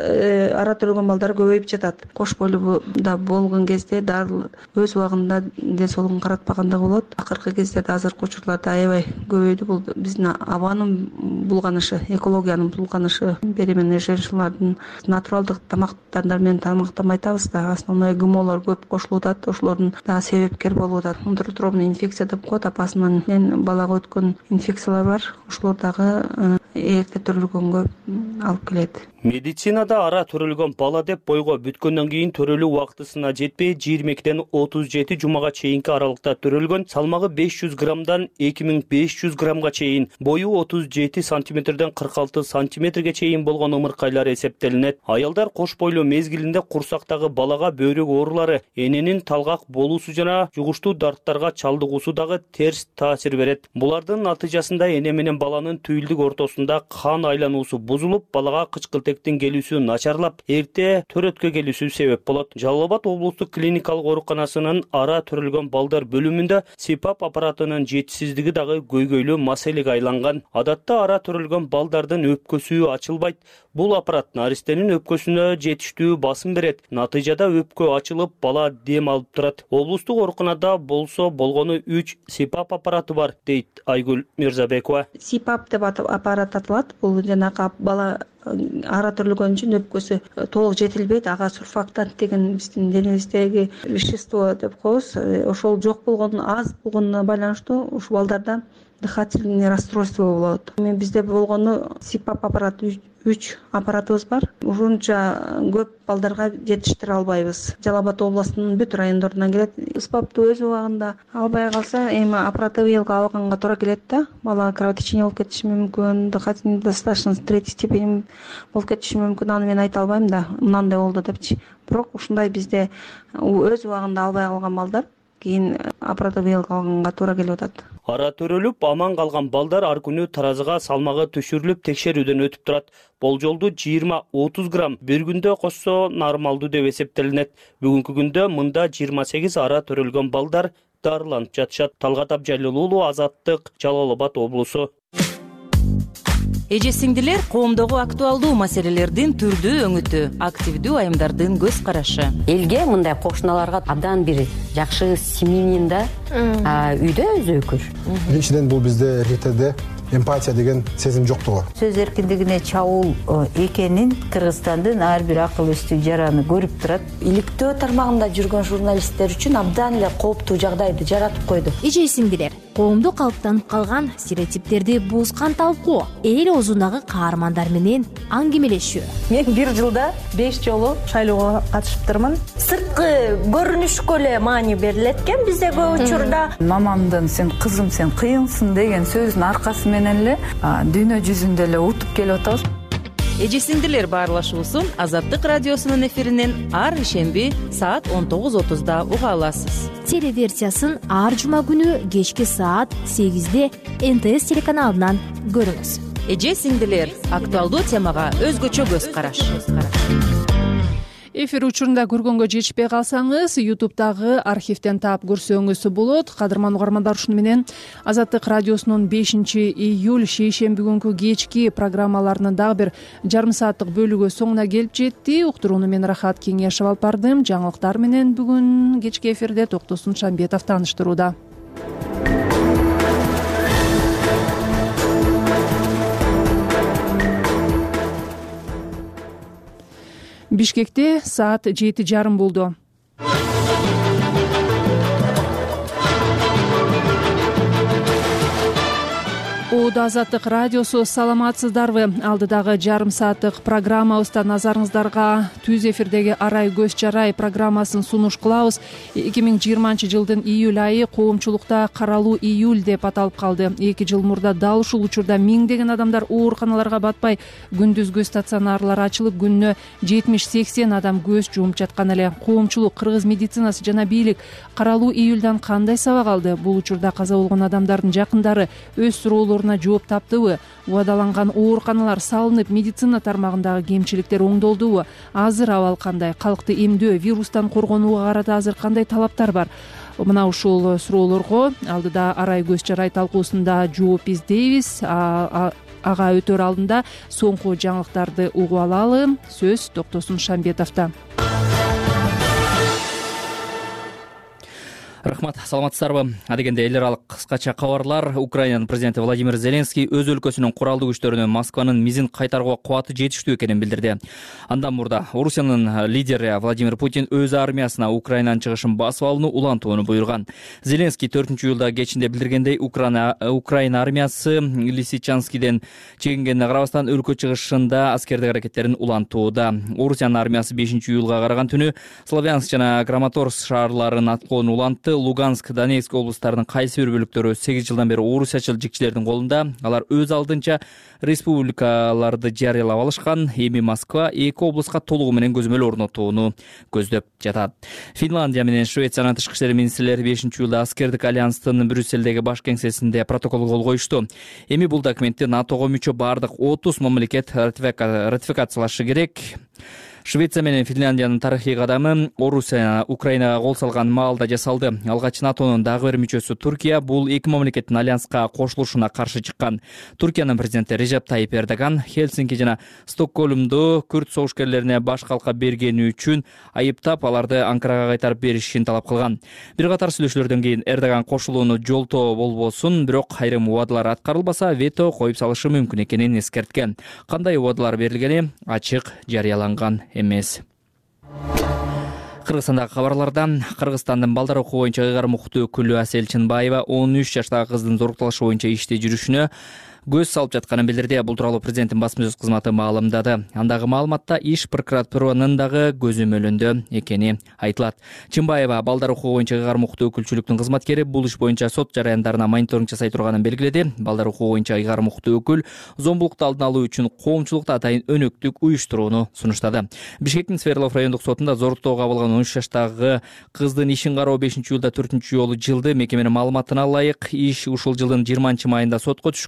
ара төрөлгөн балдар көбөйүп жатат. Кош бойлууда болгон кезде дары өз убагында ден соолугун каратпаганда болот. Акыркы кездерде азыркы учурларда аябай көбөйдү. Бул биздин абанын булганышы, экологиянын булганышы. Бери менен женщиналардын натуралдык тамактандар менен тамактанбай атабыз да, основной гмолор көп кошулуп атат, ошолордун дагы себепкер болуп атат. Унутробный инфекция деп коет, апасынан балага өткөн инфекциялар бар, ошолор дагы эрте төрөлгөнгө алып келет. Медицинада ара төрөлгөн бала деп бойго бүткөндөн кийин төрөлүү убактысына жетпей жыйырма экиден отуз жети жумага чейинки аралыкта төрөлгөн, салмагы беш жүз граммдан эки миң беш жүз граммга чейин, бою отуз жети сантиметрден кырк алты сантиметрге чейин болгон ымыркайлар эсептелинет. Аялдар кош бойлуу мезгилинде курсактагы балага бөйрөк оорулары, эненин талгак болуусу жана жугуштуу дарттарга чалдыгуусу дагы терс таасир берет. Булардын натыйжасында эне менен баланын түйүлдүк ортосунда кан айлануусу бузулуп, балага кычкылтектин келүүсү начарлап, эрте төрөткө келүүсү себеп болот. Жалал Абад облустук клиникалык ооруканасынын ара төрөлгөн балдар бөлүмүндө сипап аппаратынын жетишсиздиги дагы көйгөйлүү маселеге айланган. Адатта ара төрөлгөн балдардын өпкөсү ачылбайт. Бул аппарат наристенин өпкөсүнө жетиштүү басым берет. Натыйжада өпкө ачылып, бала дем алып турат. Облустук ооруканада болсо болгону үч сипап аппараты бар, дейт Айгүл Мирзабекова. Сипап деп аппарат аталат. Бул жанагы бала ара төрөлгөн үчүн өпкөсү толук жетилбейт. Ага сурфактант деген биздин денебиздеги вещество деп коебуз. Ошол жок болгону, аз болгонуна байланыштуу ушул балдарда дыхательный расстройство болот. Эми бизде болгону сипап аппараты үч аппаратыбыз бар. Ушунча көп балдарга жетиштире албайбыз. Жалал Абад областынын бүт райондорунан келет. Сипапты өз убагында албай калса, эми аппараты быйылга алганга туура келет да. Бала кровотечение болуп кетиши мүмкүн, дыхательный недостаточность третьей степени болуп кетиши мүмкүн. Аны мен айта албайм да, мынандай болду депчи. Бирок ушундай бизде өз убагында албай калган балдар кийин аппараты быйылга алганга туура келип атат. Ара төрөлүп аман калган балдар ар күнү таразыга салмагы түшүрүлүп текшерүүдөн өтүп турат. Болжолду жыйырма отуз грамм бир күндө кошсо нормалдуу деп эсептелинет. Бүгүнкү күндө мында жыйырма сегиз ара төрөлгөн балдар дарыланып жатышат. Талгат Абжалил уулу, Азаттык, Жалал Абад облусу. Эже сиңдилер, коомдогу актуалдуу маселелердин түрдүү өңүтү, активдүү айымдардын көз карашы. Элге мындай кошуналарга абдан бир жакшы семьянин да үйдө өзөкүр. Биринчиден бул бизде эркектерде эмпатия деген сезим жоктугу. Сөз эркиндигине чабуул экенин Кыргызстандын ар бир акыл эстүү жараны көрүп турат. Иликтөө тармагында жүргөн журналисттер үчүн абдан эле кооптуу жагдайды жаратып койду. Эже сиңдилер, коомдо калыптанып калган стереотиптерди бузган талкуу, эл оозундагы каармандар менен аңгемелешүү. Мен бир жылда беш жолу шайлоого катышыптырмын. Сырткы көрүнүшкө эле маани берилет экен бизде көп учурда. Мамамдын "сен кызым, сен кыйынсың" деген сөзүнүн аркасы менен эле дүйнө жүзүндө эле утуп келип атабыз. Эже сиңдилер баарлашуусун Азаттык радиосунун эфиринен ар ишемби саат он тогуз отузда уга аласыз. Телеверсиясын ар жума күнү кечки саат сегизде эн тэ эс телеканалынан көрүңүз. Эже сиңдилер, актуалдуу темага өзгөчө көз караш. Эфир учурунда көргөнгө жетишпей калсаңыз, ютубтагы архивден таап көрсөңүз болот. Кадырман угармандар, ушуну менен Азаттык радиосунун бешинчи июль шейшемби күнкү кечки программаларынын дагы бир жарым сааттык бөлүгү соңуна келип жетти. Уктурууну мен Рахат Кеңешев алып бардым. Жаңылыктар менен бүгүн кечки эфирде Токтосун Шамбетов тааныштырууда. Бишкекте саат жети жарым болду. Оодо Азаттык радиосу, саламатсыздарбы? Алдыдагы жарым сааттык программабызда назарыңыздарга түз эфирдеги Арай көз жарай программасын сунуш кылабыз. эки миң жыйырманчы жылдын июль айы коомчулукта каралуу июль деп аталып калды. эки жыл мурда дал ушул учурда миңдеген адамдар ооруканаларга батпай, күндүзгү стационарлар ачылып, күнүнө жетимиш сексен адам көз жумуп жаткан эле. Коомчулук, кыргыз медицинасы жана бийлик каралуу июльдан кандай сабак алды? Бул учурда каза болгон адамдардын жакындары өз суроолорун жооп таптыбы? Убадаланган ооруканалар салынып, медицина тармагындагы кемчиликтер оңдолдубу? Азыр абал кандай? Калкты эмдөө, вирустан коргонууга карата азыр кандай талаптар бар? Мына ушул суроолорго алдыда Арай көз жарай талкуусунда жооп издейбиз. Ага өтөр алдында соңку жаңылыктарды угуп алалы. Сөз Токтосун Шамбетовдо. Рахмат, саламатсыздарбы? Адегенде эл аралык кыскача кабарлар. Украинанын президенти Владимир Зеленский өз өлкөсүнүн куралдуу күчтөрүнө Москванын мизин кайтарууга кубаты жетиштүү экенин билдирди. Андан мурда Орусиянын лидери Владимир Путин өз армиясына Украинанын чыгышын басып алууну улантууну буйруган. Зеленский төртүнчү июлда кечинде билдиргендей, Украина Украина армиясы Лисичанскиден чегингенине карабастан өлкө чыгышында аскердик аракеттерин улантууда. Орусиянын армиясы бешинчи июлга караган түнү Славянск жана Краматорск шаарларын аткылоону улантты. Луганск, Донецк облустарынын кайсы бир бөлүктөрү сегиз жылдан бери орусчачыл жикчилердин колунда. Алар өз алдынча республикаларды жарыялап алышкан. Эми Москва эки облуска толугу менен көзөмөл орнотууну көздөп жатат. Финландия менен Швециянын тышкы иштер министрлери бешинчи июлда аскердик альянстын Брюссельдеги баш кеңсесинде протокол кол коюшту. Эми бул документти натого мүчө бардык отуз мамлекет ратификациялашы керек. Швеция менен Финляндиянын тарыхый кадамы Орусия Украинага кол салган маалда жасалды. Алгач НАТОнун дагы бир мүчөсү Туркия бул эки мамлекеттин альянска кошулушуна каршы чыккан. Туркиянын президенти Режеп Тайип Эрдоган Хельсинки жана Стокгольмдо күрд согушкерлерине баш калка бергени үчүн айыптап, аларды Анкарага кайтарып беришин талап кылган. Бир катар сүйлөшүүлөрдөн кийин Эрдоган кошулууну жолтоо болбосун, бирок айрым убадалар аткарылбаса вето коюп салышы мүмкүн экенин эскерткен. Кандай убадалар берилгени ачык жарыяланган эмес. Кыргызстандагы кабарлардан Кыргызстандын балдар окуу боюнча ыйгарым укуктуу өкүлү Асель Чынбаева он үч жаштагы кыздын зорукталышы боюнча иште жүрүшүнө көз салып жатканын билдирди. Бул тууралуу президенттин басма сөз кызматы маалымдады. Андагы маалыматта иш прокуратуранын дагы көзөмөлүндө экени айтылат. Чынбаева балдар окуу боюнча ыйгарым укуктуу өкүлчүлүктүн кызматкери бул иш боюнча сот жараяндарына мониторинг жасай турганын белгиледи. Балдар окуу боюнча ыйгарым укуктуу өкүл зомбулукту алдын алуу үчүн коомчулукта атайын өнөктүк уюштурууну сунуштады. Бишкектин Свердлов райондук сотунда зоруктоого кабылган он үч жаштагы кыздын ишин кароо бешинчи июлда төртүнчү жолу жылды. Мекеменин маалыматына ылайык иш ушул жылдын жыйырманчы майында сотко түшкөн.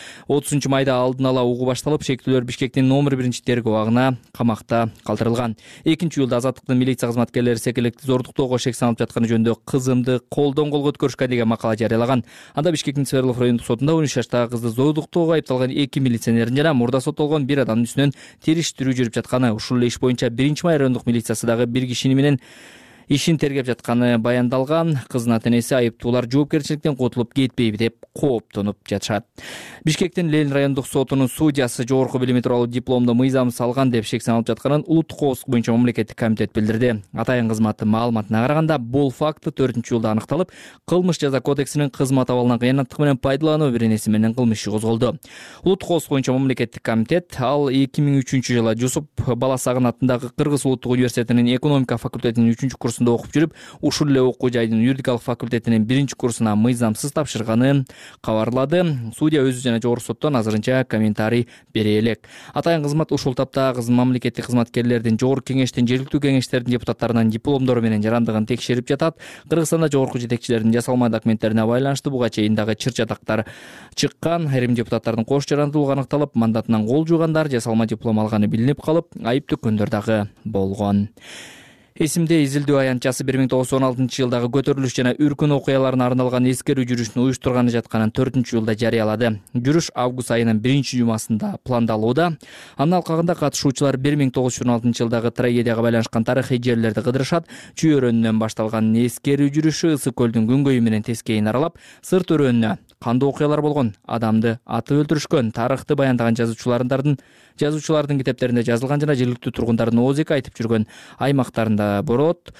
отузунчу майда алдын ала угуу башталып, шектүүлөр Бишкектин номер биринчи тергөө абагына камакта калтырылган. Экинчи июлда Азаттыктын милиция кызматкерлери секелектти зордуктоого шек салынып жатканы жөнүндө кызымды колдон колго өткөрүшкөн деген макала жарыялаган. Анда Бишкектин Свердлов райондук сотунда он үч жаштагы кызды зордуктоого айыпталган эки милиционердин жана мурда соттолгон бир адамдын үстүнөн териштирүү жүрүп жатканы, ушул эле иш боюнча биринчи май райондук милициясы дагы бир кишини менен ишин тергеп жатканы баяндалган. Кыздын ата энеси айыптуулар жоопкерчиликтен кутулуп кетпейби деп кооптонуп жатышат. Бишкектин Ленин райондук сотунун судьясы жогорку билими тууралуу дипломду мыйзам салган деп шек саналып жатканын улуттук коопсуздук боюнча мамлекеттик комитет билдирди. Атайын кызматтын маалыматына караганда, бул факт төртүнчү июлда аныкталып, кылмыш жаза кодексинин кызмат абалынан кыянаттык менен пайдалануу биренеси менен кылмыш иши козголду. Улуттук коопсуздук боюнча мамлекеттик комитет ал эки миң үчүнчү жылы Жусуп Баласагын атындагы Кыргыз улуттук университетинин экономика факультетинин үчүнчү курсунда окуп жүрүп, ушул эле окуу жайдын юридикалык факультетинин биринчи курсуна мыйзамсыз тапшырганын кабарлады. Судья өзү жана жогорку соттон азырынча комментарий бере элек. Атайын кызмат ушул тапта мамлекеттик кызматкерлердин жогорку кеңештин, жергиликтүү кеңештердин депутаттарынын дипломдору менен жарандыгын текшерип жатат. Кыргызстанда жогорку жетекчилердин жасалма документтерине байланыштуу буга чейин дагы чыр-чатактар чыккан. Айрым депутаттардын кош жарандуулугу аныкталып, мандатынан кол жуугандар, жасалма диплом алганы билинип калып, айып төккөндөр дагы болгон. Эсимде изилдөө аянтчасы бир миң тогуз жүз он алтынчы жылдагы көтөрүлүш жана үркүн окуяларына арналган эскерүү жүрүшүн уюштурганы жатканын төртүнчү июлда жарыялады. Жүрүш август айынын биринчи жумасында пландалууда. Анын алкагында катышуучулар бир миң тогуз жүз он алтынчы жылдагы трагедияга байланышкан тарыхый жерлерди кыдырышат. Чүй өрөөнүнөн башталган эскерүү жүрүшү Ысык көлдүн күнгөйү менен тескейин аралап, сырт өрөөнүнө кандуу окуялар болгон, адамды атып өлтүрүшкөн, тарыхты баяндаган жазуучулардын жазуучулардын китептеринде жазылган жана жергиликтүү тургундардын ооз эки айтып жүргөн аймактарында борот.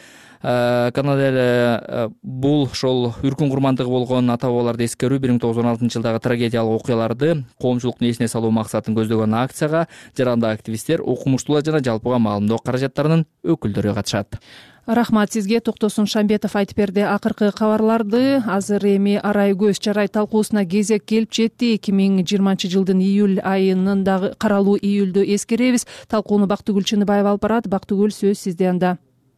Канада бул ошол үркүн курмандыгы болгон ата бабаларды эскерүү бир миң тогуз жүз он алтынчы жылдагы трагедиялык окуяларды коомчулуктун эсине салуу максатын көздөгөн акцияга жарандуу активисттер, окумуштуулар жана жалпыга маалымдоо каражаттарынын өкүлдөрү катышат. Рахмат сизге. Токтосун Шамбетов айтып берди акыркы кабарларды. Азыр эми арай көз чарай талкуусуна кезек келип жетти. эки миң жыйырманчы жылдын июль айынын дагы каралуу июлдү эскеребиз. Талкууну Бактыгүл Чыныбаева алып барат. Бактыгүл, сөз сизде анда.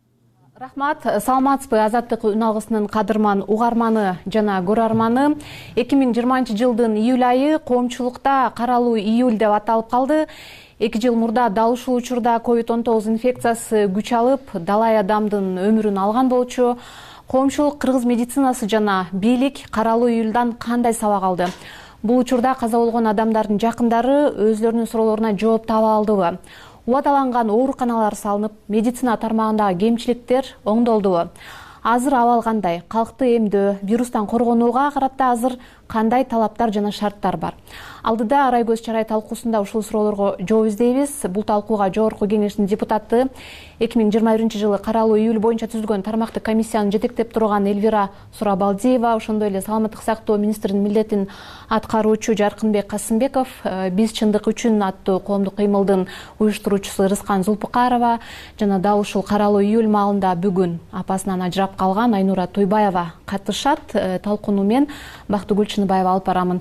Рахмат, саламатсызбы Азаттык үн алгысынын кадырман угарманы жана көрөрманы. эки миң жыйырманчы жылдын июль айы коомчулукта каралуу июль деп аталып калды. эки жыл мурда дал ушул учурда ковид он тогуз инфекциясы күч алып, далай адамдын өмүрүн алган болчу. Коомчулук, кыргыз медицинасы жана бийлик каралуу июльдан кандай сабак алды? Бул учурда каза болгон адамдардын жакындары өзлөрүнүн суроолоруна жооп таба алдыбы? Убадаланган ооруканалар салынып, медицина тармагындагы кемчиликтер оңдолдубу? Азыр абал кандай? Калкты эмдөө, вирустан коргонууга карата азыр кандай талаптар жана шарттар бар? Алдыда арай көз чарай талкуусунда ушул суроолорго жооп издейбиз. Бул талкууга жогорку кеңештин депутаты, эки миң жыйырма биринчи жылы каралуу июль боюнча түзүлгөн тармактык комиссияны жетектеп турган Эльвира Сурабалдиева, ошондой эле саламаттык сактоо министринин милдетин аткаруучу Жаркынбек Касымбеков, биз чындык үчүн аттуу коомдук кыймылдын уюштуруучусу Рыскан Зулпукарова жана дал ушул каралуу июль маалында бүгүн апасынан ажырап калган Айнура Туйбаева катышат. Талкууну мен Бактыгүл Чыныбаева алып барамын.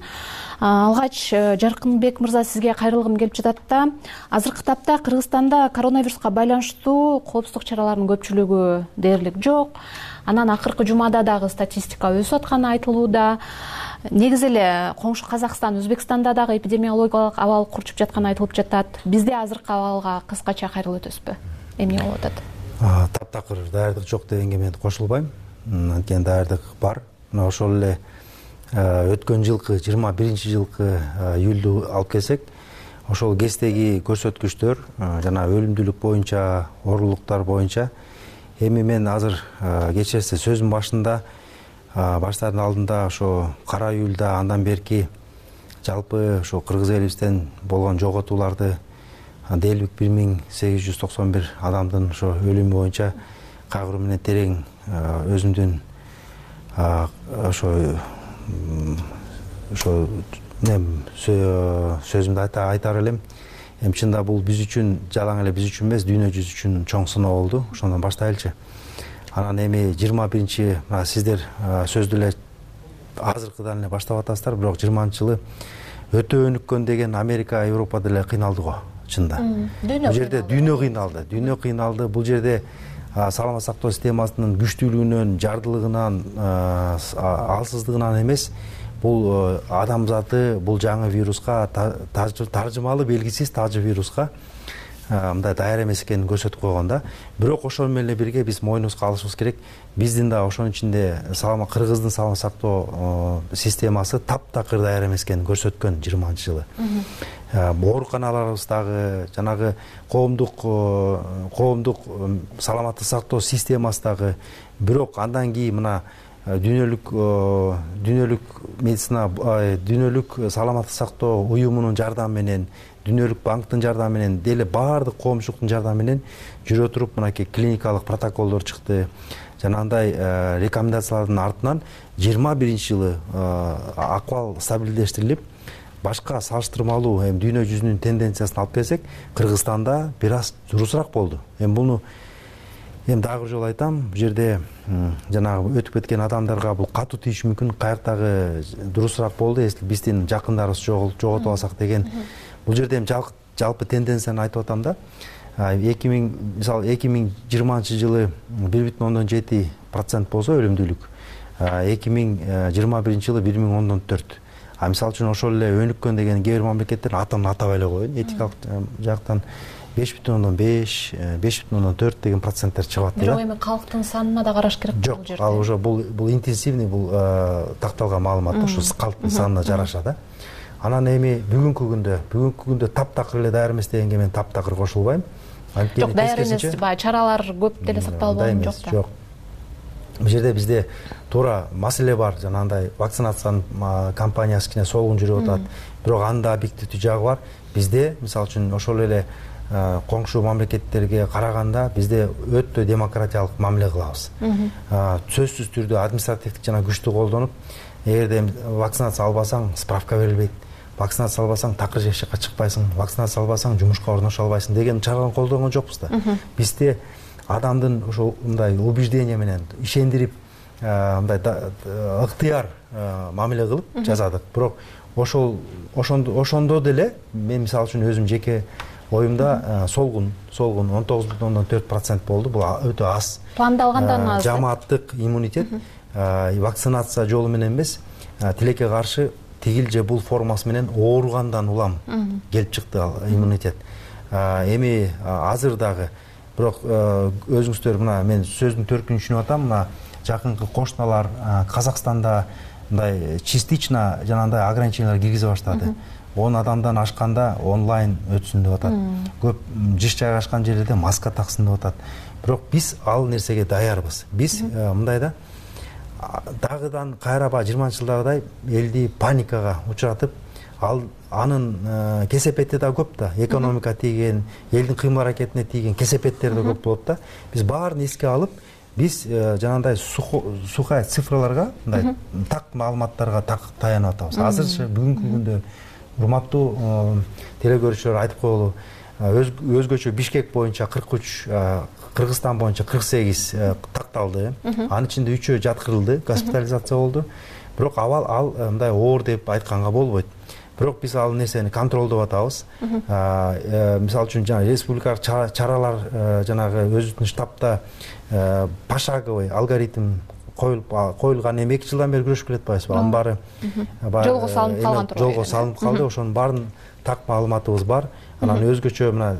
Алгач Жаркынбек мырза, сизге кайрылгым келип жатат да. Азыркы тапта Кыргызстанда коронавируска байланыштуу коопсуздук чараларынын көпчүлүгү дээрлик жок. Анан акыркы жумада дагы статистика өсүп атканы айтылууда. Негизи эле коңшу Казакстан, Өзбекстанда дагы эпидемиологиялык абал курчуп жатканы айтылып жатат. Бизде азыркы абалга кыскача кайрылып өтөсүзбү? Эмне болуп атат? Таптакыр даярдык жок дегенге мен кошулбайм. Анткени даярдык бар. Мына ошол эле өткөн жылкы жыйырма биринчи жылкы июльдү алып келсек, ошол кездеги көрсөткүчтөр жана өлүмдүүлүк боюнча, оорулуктар боюнча эми мен азыр кечээси сөзүм башында баштардын алдында ошо кара июльда андан берки жалпы ошо кыргыз элибизден болгон жоготууларды дээрлик бир миң сегиз жүз токсон бир адамдын ошо өлүмү боюнча кайгыруу менен терең өзүмдүн ошо ошо сөзүмдү айтар элем. Эми чында бул биз үчүн жалаң эле биз үчүн эмес, дүйнө жүзү үчүн чоң сыноо болду. Ошондон баштайлычы. Анан эми жыйырма биринчи сиздер сөздү эле азыркыдан эле баштап атасыздар, бирок жыйырманчы жылы өтө өнүккөн деген Америка, Европа деле кыйналды го чында. Бул жерде дүйнө кыйналды. Дүйнө кыйналды. Бул жерде саламат сактоо системасынын күчтүүлүгүнөн, жардылыгынан, алсыздыгынан эмес, бул адамзаты бул жаңы вируска, таржымалуу белгисиз тажы вируска мындай даяр эмес экенин көрсөтүп койгон да. Бирок ошол менен бирге биз мойнубузга алышыбыз керек. Биздин да ошонун ичинде салама Кыргыздын саламат сактоо системасы таптакыр даяр эмес экенин көрсөткөн жыйырманчы жылы. Ооруканаларыбыз дагы, жанагы коомдук коомдук саламаттык сактоо системасы дагы. Бирок андан кийин мына дүйнөлүк дүйнөлүк медицина, дүйнөлүк саламаттык сактоо уюмунун жардамы менен, дүйнөлүк банктын жардамы менен, деле баардык коомчулуктун жардамы менен жүрө туруп мынакей клиникалык протоколдор чыкты. Жанагындай рекомендациялардын артынан жыйырма биринчи жылы акыбал стабилдештирилип, башка салыштырмалуу эми дүйнө жүзүнүн тенденциясын алып келсек, Кыргызстанда бир аз дурусураак болду. Эми буну эми дагы бир жолу айтам, бул жерде жанагы өтүп кеткен адамдарга бул катуу тийиши мүмкүн, каяктагы дурусураак болду, если биздин жакындарыбыз жоготуп алсак деген. Бул жерде эми жалпы тенденцияны айтып атам да. эки миң мисалы эки миң жыйырманчы жылы бир бүтүн ондон жети процент болсо өлүмдүүлүк, эки миң жыйырма биринчи жылы бир бүтүн ондон төрт. А мисалы үчүн ошол эле өнүккөн деген кээ бир мамлекеттер атын атабай эле коеюн, этикалык жактан беш бүтүн ондон беш, беш бүтүн ондон төрт деген проценттер чыгып атты. Бирок эми калктын санына да караш керек бул жерде. Жок, ал уже бул бул интенсивный, бул такталган маалымат, ушу калктын санына жараша да. Анан эми бүгүнкү күндө, бүгүнкү күндө таптакыр эле даяр эмес дегенге мен таптакыр кошулбайм. Жок, даяр эмес, баягы чаралар көп деле сакталбаган жок да. Жок. Бул жерде бизде туура маселе бар, жанагындай вакцинациянын кампаниясы кичине солгун жүрүп атат. Бирок анда объективдүү жагы бар. Бизде, мисалы үчүн, ошол эле коңшу мамлекеттерге караганда бизде өтө демократиялык мамиле кылабыз. Сөзсүз түрдө административдик жана күчтү колдонуп, эгерде вакцинация албасаң, справка берилбейт. Вакцинация албасаң, такыр жакка чыкпайсың, вакцинация албасаң, жумушка орношо албайсың деген чараны колдонгон жокпуз да. Бизде адамдын ошол мындай убеждение менен ишендирип, мындай ыктыяр мамиле кылып жазадык. Бирок ошол ошондо деле мен мисалы үчүн өзүм жеке оюмда солгун, солгун он тогуз бүтүн ондон төрт процент болду. Бул өтө аз. Пландалгандан аз. Жамааттык иммунитет вакцинация жолу менен эмес, тилекке каршы тигил же бул формасы менен ооругандан улам келип чыкты иммунитет. Эми азыр дагы, бирок өзүңүздөр мына мен сөздүн төркүнүн түшүнүп атам, мына жакынкы кошуналар Казакстанда мындай частично жанагындай ограничениялар киргизе баштады. он адамдан ашканда онлайн өтсүн деп атат. Көп жыш жайгашкан жерлерде маска таксын деп атат. Бирок биз ал нерсеге даярбыз. Биз мындай да дагыдан кайра баягы жыйырманчы жылдагыдай элди паникага учуратып, ал анын кесепети да көп да, экономика тийген, элдин кыймыл аракетине тийген кесепеттери да көп болот да. Биз баарын эске алып, биз жанагындай сухай цифраларга, мындай так маалыматтарга так таянып атабыз. Азырчы бүгүнкү күндө урматтуу телекөрүүчүлөр айтып коелу, өзгөчө Бишкек боюнча кырк үч, Кыргызстан боюнча кырк сегиз такталды. Анын ичинде үчөө жаткырылды, госпитализация болду. Бирок абал ал мындай оор деп айтканга болбойт. Бирок биз ал нерсени контролдоп атабыз. Мисалы үчүн жана республикалык чаралар жанагы өзүбүздүн штабта пошаговый алгоритм коюлган, эми эки жылдан бери күрөшүп келе атпайбызбы? Анын баары жолго салынып калган тургу. Жолго салынып калды, ошонун баарын так маалыматыбыз бар. Анан өзгөчө мына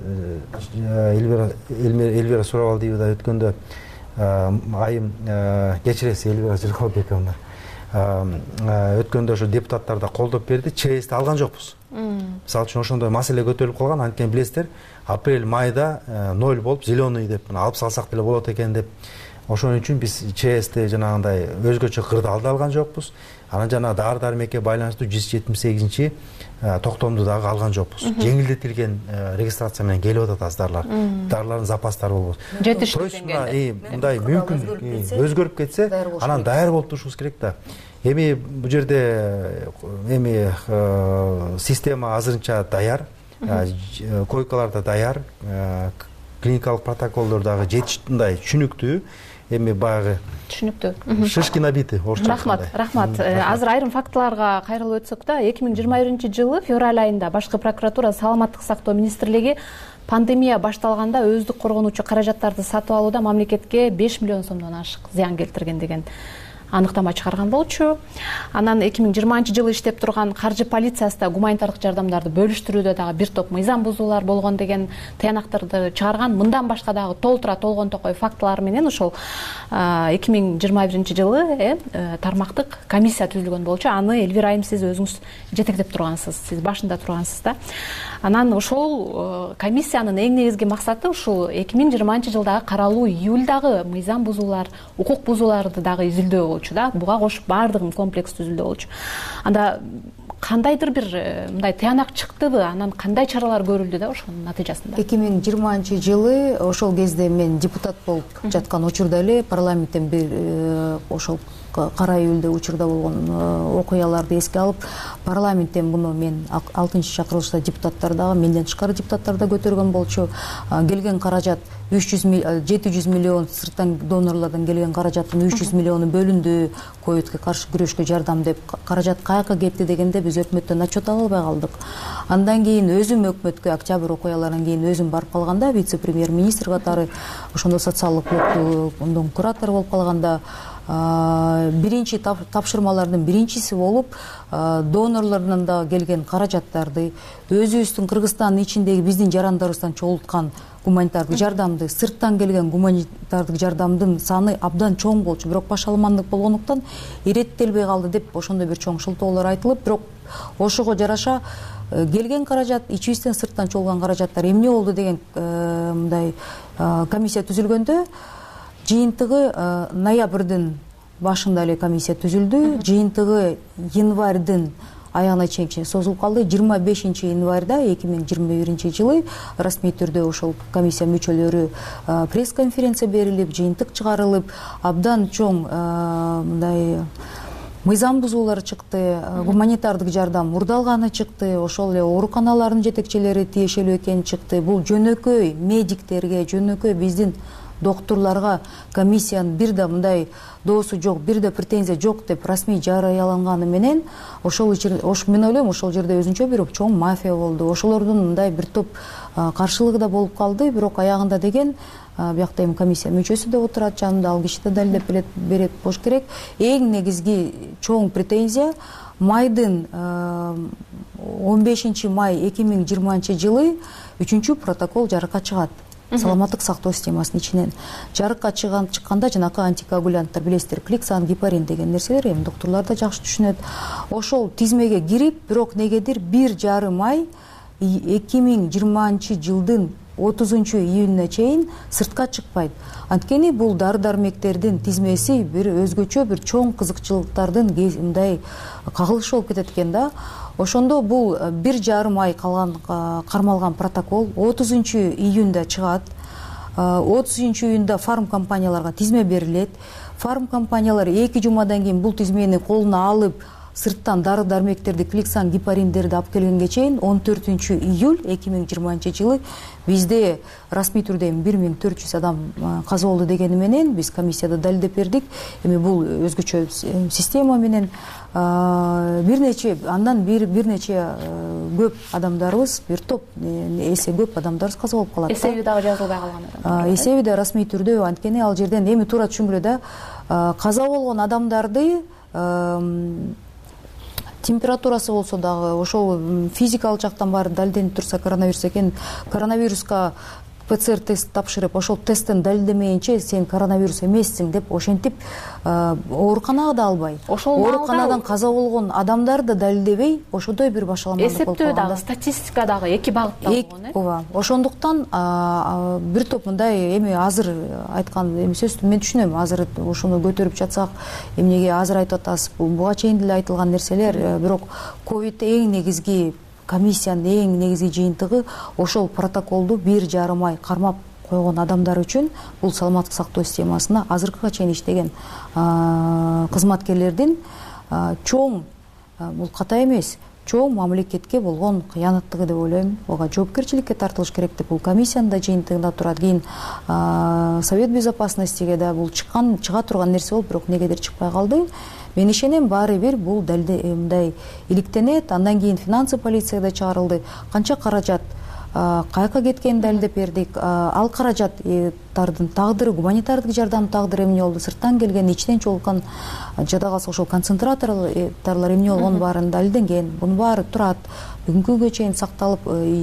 Элвира Сурабалдиева өткөндө айым кечиресиз Элвира Жыргалбековна өткөндө ошо депутаттар да колдоп берди, ЧСти алган жокпуз. Мисалы үчүн ошондой маселе көтөрүлүп калган, анткени билесиздер, апрель майда ноль болуп, зеленый деп, алып салсак деле болот экен деп. Ошон үчүн биз ЧСти жанагындай өзгөчө кырдаалды алган жокпуз. Анан жана дары дармекке байланыштуу жүз жетимиш сегизинчи токтомду дагы алган жокпуз. Жеңилдетилген регистрация менен келип атат аз дарлар. Дарлардын запастары болбойт. Жетиштирилген. Мындай мүмкүн өзгөрүп кетсе, анан даяр болуп турушубуз керек да. Эми бул жерде эми система азырынча даяр, койкалар да даяр, клиникалык протоколдор дагы жетиштүү, түшүнүктүү. Эми баягы түшүнүктүү. Шишки набиты орусча. Рахмат, рахмат. Азыр айрым фактыларга кайрылып өтсөк да, эки миң жыйырма биринчи жылы февраль айында Башкы прокуратура Саламаттык сактоо министрлиги пандемия башталганда өздүк коргонуучу каражаттарды сатып алууда мамлекетке беш миллион сомдон ашык зыян келтирген деген аныктама чыгарган болчу. Анан эки миң жыйырманчы жылы иштеп турган каржы полициясы да гуманитардык жардамдарды бөлүштүрүүдө дагы бир топ мыйзам бузуулар болгон деген тыянактарды чыгарган. Мындан башка дагы толтура толгон токой фактылар менен ошол эки миң жыйырма биринчи жылы тармактык комиссия түзүлгөн болчу. Аны Элвира айым сиз өзүңүз жетектеп тургансыз, сиз башында тургансыз да. Анан ошол комиссиянын эң негизги максаты ушул эки миң жыйырманчы жылдагы каралуу июльдагы мыйзам бузуулар, укук бузууларды дагы изилдөө болчу да. Буга кошуп баардыгын комплекс түзүлдөө болчу. Анда кандайдыр бир мындай тыянак чыктыбы, анан кандай чаралар көрүлдү да ошонун натыйжасында? эки миң жыйырманчы жылы ошол кезде мен депутат болуп жаткан учурда эле парламенттен бир ошол кара июльдө учурда болгон окуяларды эске алып, парламенттен муну мен алтынчы чакырылышта депутаттар дагы, менден тышкары депутаттар да көтөргөн болчу. Келген каражат жети жүз миллион, сырттан донорлордон келген каражаттын үч жүз миллиону бөлүндү, ковидке каршы күрөшкө жардам деп. Каражат каяка кетти дегенде биз өкмөттөн отчет ала албай калдык. Андан кийин өзүм өкмөткө октябрь окуяларынан кийин өзүм барып калганда, вице-премьер-министр катары, ошондо социалдык блоктун куратору болуп калганда, биринчи тапшырмалардын биринчиси болуп, донорлордон да келген каражаттарды, өзүбүздүн Кыргызстандын ичиндеги биздин жарандарыбыздан чогулткан гуманитардык жардамды, сырттан келген гуманитардык жардамдын саны абдан чоң болчу. Бирок башаламандык болгондуктан иреттелбей калды деп ошондой бир чоң шылтоолор айтылып, бирок ошого жараша келген каражат, ичибизден сырттан чогулган каражаттар эмне болду деген мындай комиссия түзүлгөндө, жыйынтыгы ноябрдын башында эле комиссия түзүлдү. Жыйынтыгы январьдын аягына чейин созулуп калды. жыйырма бешинчи январда эки миң жыйырма биринчи жылы расмий түрдө ошол комиссия мүчөлөрү пресс-конференция берилип, жыйынтык чыгарылып, абдан чоң мындай мыйзам бузуулар чыкты, гуманитардык жардам мурдалганы чыкты, ошол эле ооруканалардын жетекчилери тиешелүү экени чыкты. Бул жөнөкөй медиктерге, жөнөкөй биздин доктурларга комиссиянын бир да мындай доосу жок, бир да претензия жок деп расмий жарыяланганы менен, ошол мен ойлойм, ошол жерде өзүнчө бир чоң мафия болду. Ошолордун мындай бир топ каршылыгы да болуп калды, бирок аягында деген биякта эми комиссия мүчөсү да отурат жанында, ал киши да далилдеп берет болуш керек. Эң негизги чоң претензия майдын он бешинчи май эки миң жыйырманчы жылы үчүнчү протокол жарыкка чыгат. Саламаттык сактоо системасынын ичинен жарыкка чыкканда жанакы антикоагулянттар, билесиздер, кликсан, гепарин деген нерселер, эми доктурлар да жакшы түшүнөт. Ошол тизмеге кирип, бирок негедир бир жарым ай эки миң жыйырманчы жылдын отузунчу июнуна чейин сыртка чыкпайт. Анткени бул дары-дармектердин тизмеси бир өзгөчө бир чоң кызыкчылыктардын мындай кагылышы болуп кетет экен да. Ошондо бул бир жарым ай калган кармалган протокол отузунчу июнда чыгат. отузунчу июнда фарм компанияларга тизме берилет. Фарм компаниялар эки жумадан кийин бул тизмени колуна алып, сырттан дары-дармектерди, кликсан, гепариндерди алып келгенге чейин он төртүнчү июль эки миң жыйырманчы жылы бизде расмий түрдө бир миң төрт жүз адам каза болду дегени менен биз комиссияда далилдеп бердик. Эми бул өзгөчө система менен бир нече андан бир бир нече көп адамдарыбыз, бир топ эсе көп адамдарыбыз каза болуп калат. Эсеби дагы жазылбай калган. Эсеби да расмий түрдө, анткени ал жерден эми туура түшүнгүлө да каза болгон адамдарды температурасы болсо дагы, ошол физикалык жактан баары далилденип турса коронавирус экен, коронавируска ПЦР тест тапшырып, ошол тесттен далилдемейинче сен коронавирус эмессиң деп ошентип ооруканага да албай, ооруканадан каза болгон адамдар да далилдебей, ошондой бир башаламандык болуп калган. Эсептөө дагы, статистика дагы эки багытта болгон, э? Ооба. Ошондуктан бир топ мындай эми азыр айткан эми сөздү мен түшүнөм. Азыр ошону көтөрүп жатсак, эмнеге азыр айтып атасыз? Буга чейин деле айтылган нерселер, бирок ковид эң негизги комиссиянын эң негизги жыйынтыгы ошол протоколду бир жарым ай кармап койгон адамдар үчүн бул саламаттык сактоо системасына азыркыга чейин иштеген кызматкерлердин чоң, бул ката эмес, чоң мамлекетке болгон кыянаттыгы деп ойлойм. Ага жоопкерчиликке тартылыш керек деп бул комиссиянын да жыйынтыгында турат. Кийин Совет безопасностиге да бул чыккан, чыга турган нерсе болуп, бирок негедир чыкпай калды. Мен ишенем, баары бир бул далилде мындай иликтенет. Андан кийин финансы полицияда чыгарылды. Канча каражат каяка кеткенин далилдеп бердик. Ал каражаттардын тагдыры, гуманитардык жардам тагдыры эмне болду, сырттан келген, ичтен чогулган, жада калса ошол концентраторлор эмне болгон баарын далилденген. Бунун баары турат. Бүгүнкү күнгө чейин сакталып,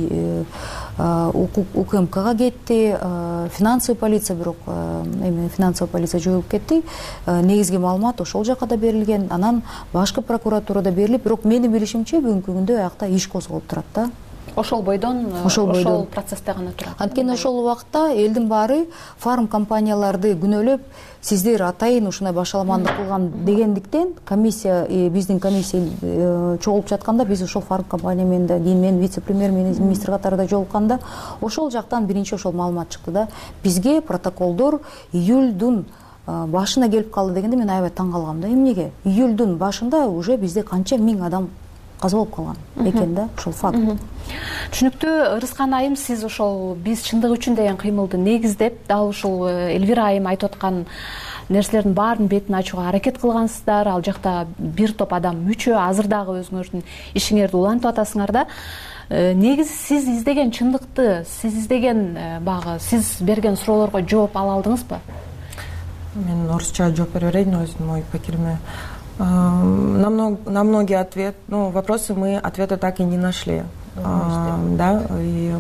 УКМКга кетти, финансовый полиция, бирок эми финансовый полиция жоюлуп кетти. Негизги маалымат ошол жака да берилген, анан башкы прокуратурада берилип, бирок менин билишимче бүгүнкү күндө аякта иш козголуп турат да. Ошол бойдон, ошол процессте гана турат. Анткени ошол убакта элдин баары фарм компанияларды күнөөлөп, сиздер атайын ушундай башаламандык кылган дегендиктен комиссия, биздин комиссия чогулуп жатканда, биз ошол фарм компания менен да, кийин мен вице-премьер министр катарында жолукканда, ошол жактан биринчи ошол маалымат чыкты да. Бизге протоколдор июлдун башына келип калды дегенде мен аябай таң калгам да. Эмнеге? Июлдун башында уже бизде канча миң адам каза болуп калган экен да, ошол факт. Түшүнүктүү. Рыскан айым, сиз ошол биз чындык үчүн деген кыймылды негиздеп, дал ушул Элвира айым айтып аткан нерселердин баарын бетин ачууга аракет кылгансыздар. Ал жакта бир топ адам мүчө, азыр дагы өзүңөрдүн ишиңерди улантып атасыңар да. Негизи сиз издеген чындыкты, сиз издеген багы, сиз берген суроолорго жооп ала алдыңызбы? Мен орусча жооп бере берейин өзүмдүн ой пикириме. На, много, на многие ответ, ну, вопросы мы ответа так и не нашли. А, да, и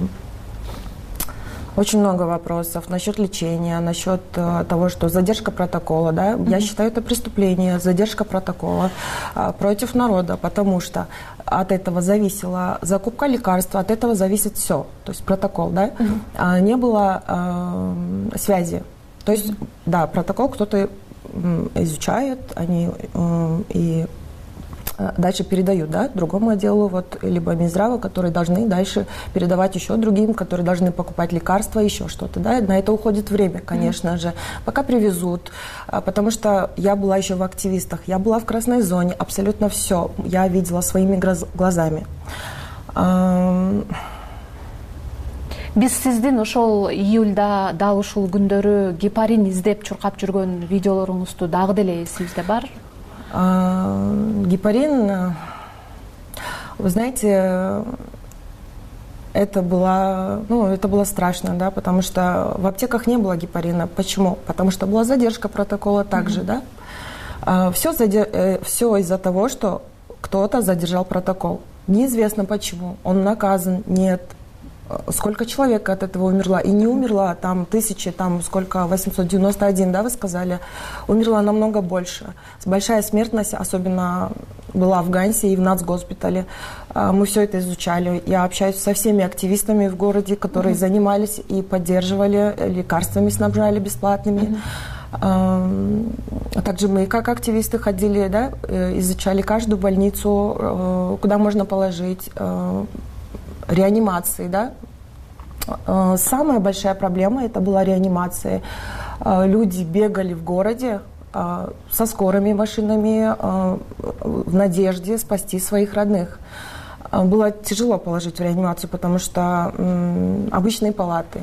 очень много вопросов насчет лечения, насчет а, того, что задержка протокола, да, mm-hmm. я считаю это преступление, задержка протокола а, против народа, потому что от этого зависела закупка лекарств, от этого зависит все, то есть протокол, да, mm-hmm. а, не было а, связи, то есть, mm-hmm. да, протокол кто-то изучают, они э, и дальше передают, да, другому отделу, вот, либо Минздрава, которые должны дальше передавать еще другим, которые должны покупать лекарства, еще что-то, да, на это уходит время, конечно mm-hmm. же, пока привезут, потому что я была еще в активистах, я была в красной зоне, абсолютно все, я видела своими глазами. Биз сиздин ошол июлда дал ушул күндөрү гепарин издеп чуркап жүргөн видеолоруңузду дагы деле эсибизде бар? А, гепарин, вы знаете, это было, ну, это было страшно, да, потому что в аптеках не было гепарина. Почему? Потому что была задержка протокола также, mm-hmm. да. А, все, задер... все из-за того, что кто-то задержал протокол. Неизвестно почему. Он наказан, нет. Сколько человек от этого умерла? И не умерла там тысячи, там сколько, восемьсот девяносто один, да, вы сказали? Умерла намного больше. Большая смертность, особенно была в Гансе и в нацгоспитале. Мы все это изучали. Я общаюсь со всеми активистами в городе, которые mm-hmm. занимались и поддерживали, лекарствами снабжали бесплатными. Mm-hmm. Также мы, как активисты, ходили, да, изучали каждую больницу, куда можно положить, реанимации, да. Самая большая проблема это была реанимация. Люди бегали в городе со скорыми машинами в надежде спасти своих родных. Было тяжело положить в реанимацию, потому что обычные палаты.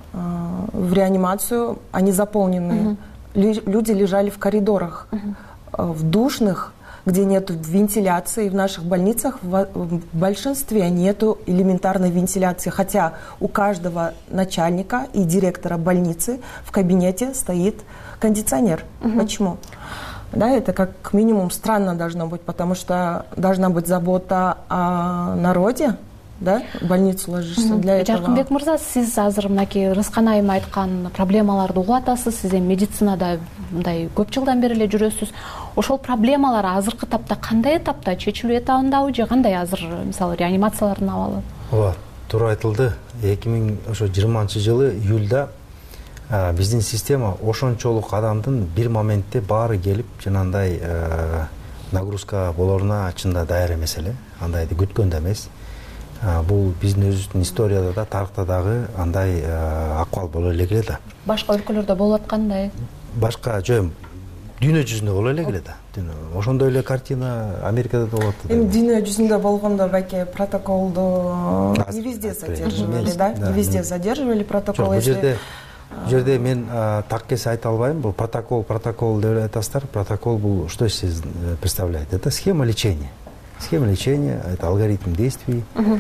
В реанимацию они заполнены. Uh-huh. Люди лежали в коридорах, uh-huh. в душных, где нет вентиляции. В наших больницах в, в большинстве нету элементарной вентиляции, хотя у каждого начальника и директора больницы в кабинете стоит кондиционер. Угу. Почему? Да, это как минимум странно должно быть, потому что должна быть забота о народе, да, в больницу ложишься для этого. Жаркынбек мырза, сиз азыр мынакей Рыскан айым айткан проблемаларды угуп атасыз, сиз эми медицинада мындай көп жылдан бери эле жүрөсүз. Ошол проблемалар азыркы тапта кандай этапта, чечилүү этабындабы же кандай азыр, мисалы, реанимациялардын абалы? Ооба, туура айтылды. эки миң жыйырманчы жылы июлда биздин система ошончолук адамдын бир моментте баары келип жанагындай нагрузка болоруна чында даяр эмес эле. Андайды күткөн да эмес. Бул биздин өзүбүздүн историяда да, тарыхта дагы андай акыбал боло эле келе да. Башка өлкөлөрдө болуп аткандай? Башка жөн дүйнө жүзүндө боло эле келе да. Ошондой эле картина Америкада да болот да. Эми дүйнө жүзүндө болгондо байке протоколду не везде задерживали, да? Не везде задерживали протокол. Бул жерде бул жерде мен так кесе айта албайм. Бул протокол, протокол деп айтасыздар. Протокол бул что сиз представляет? Это схема лечения. Схема лечения, это алгоритм действий.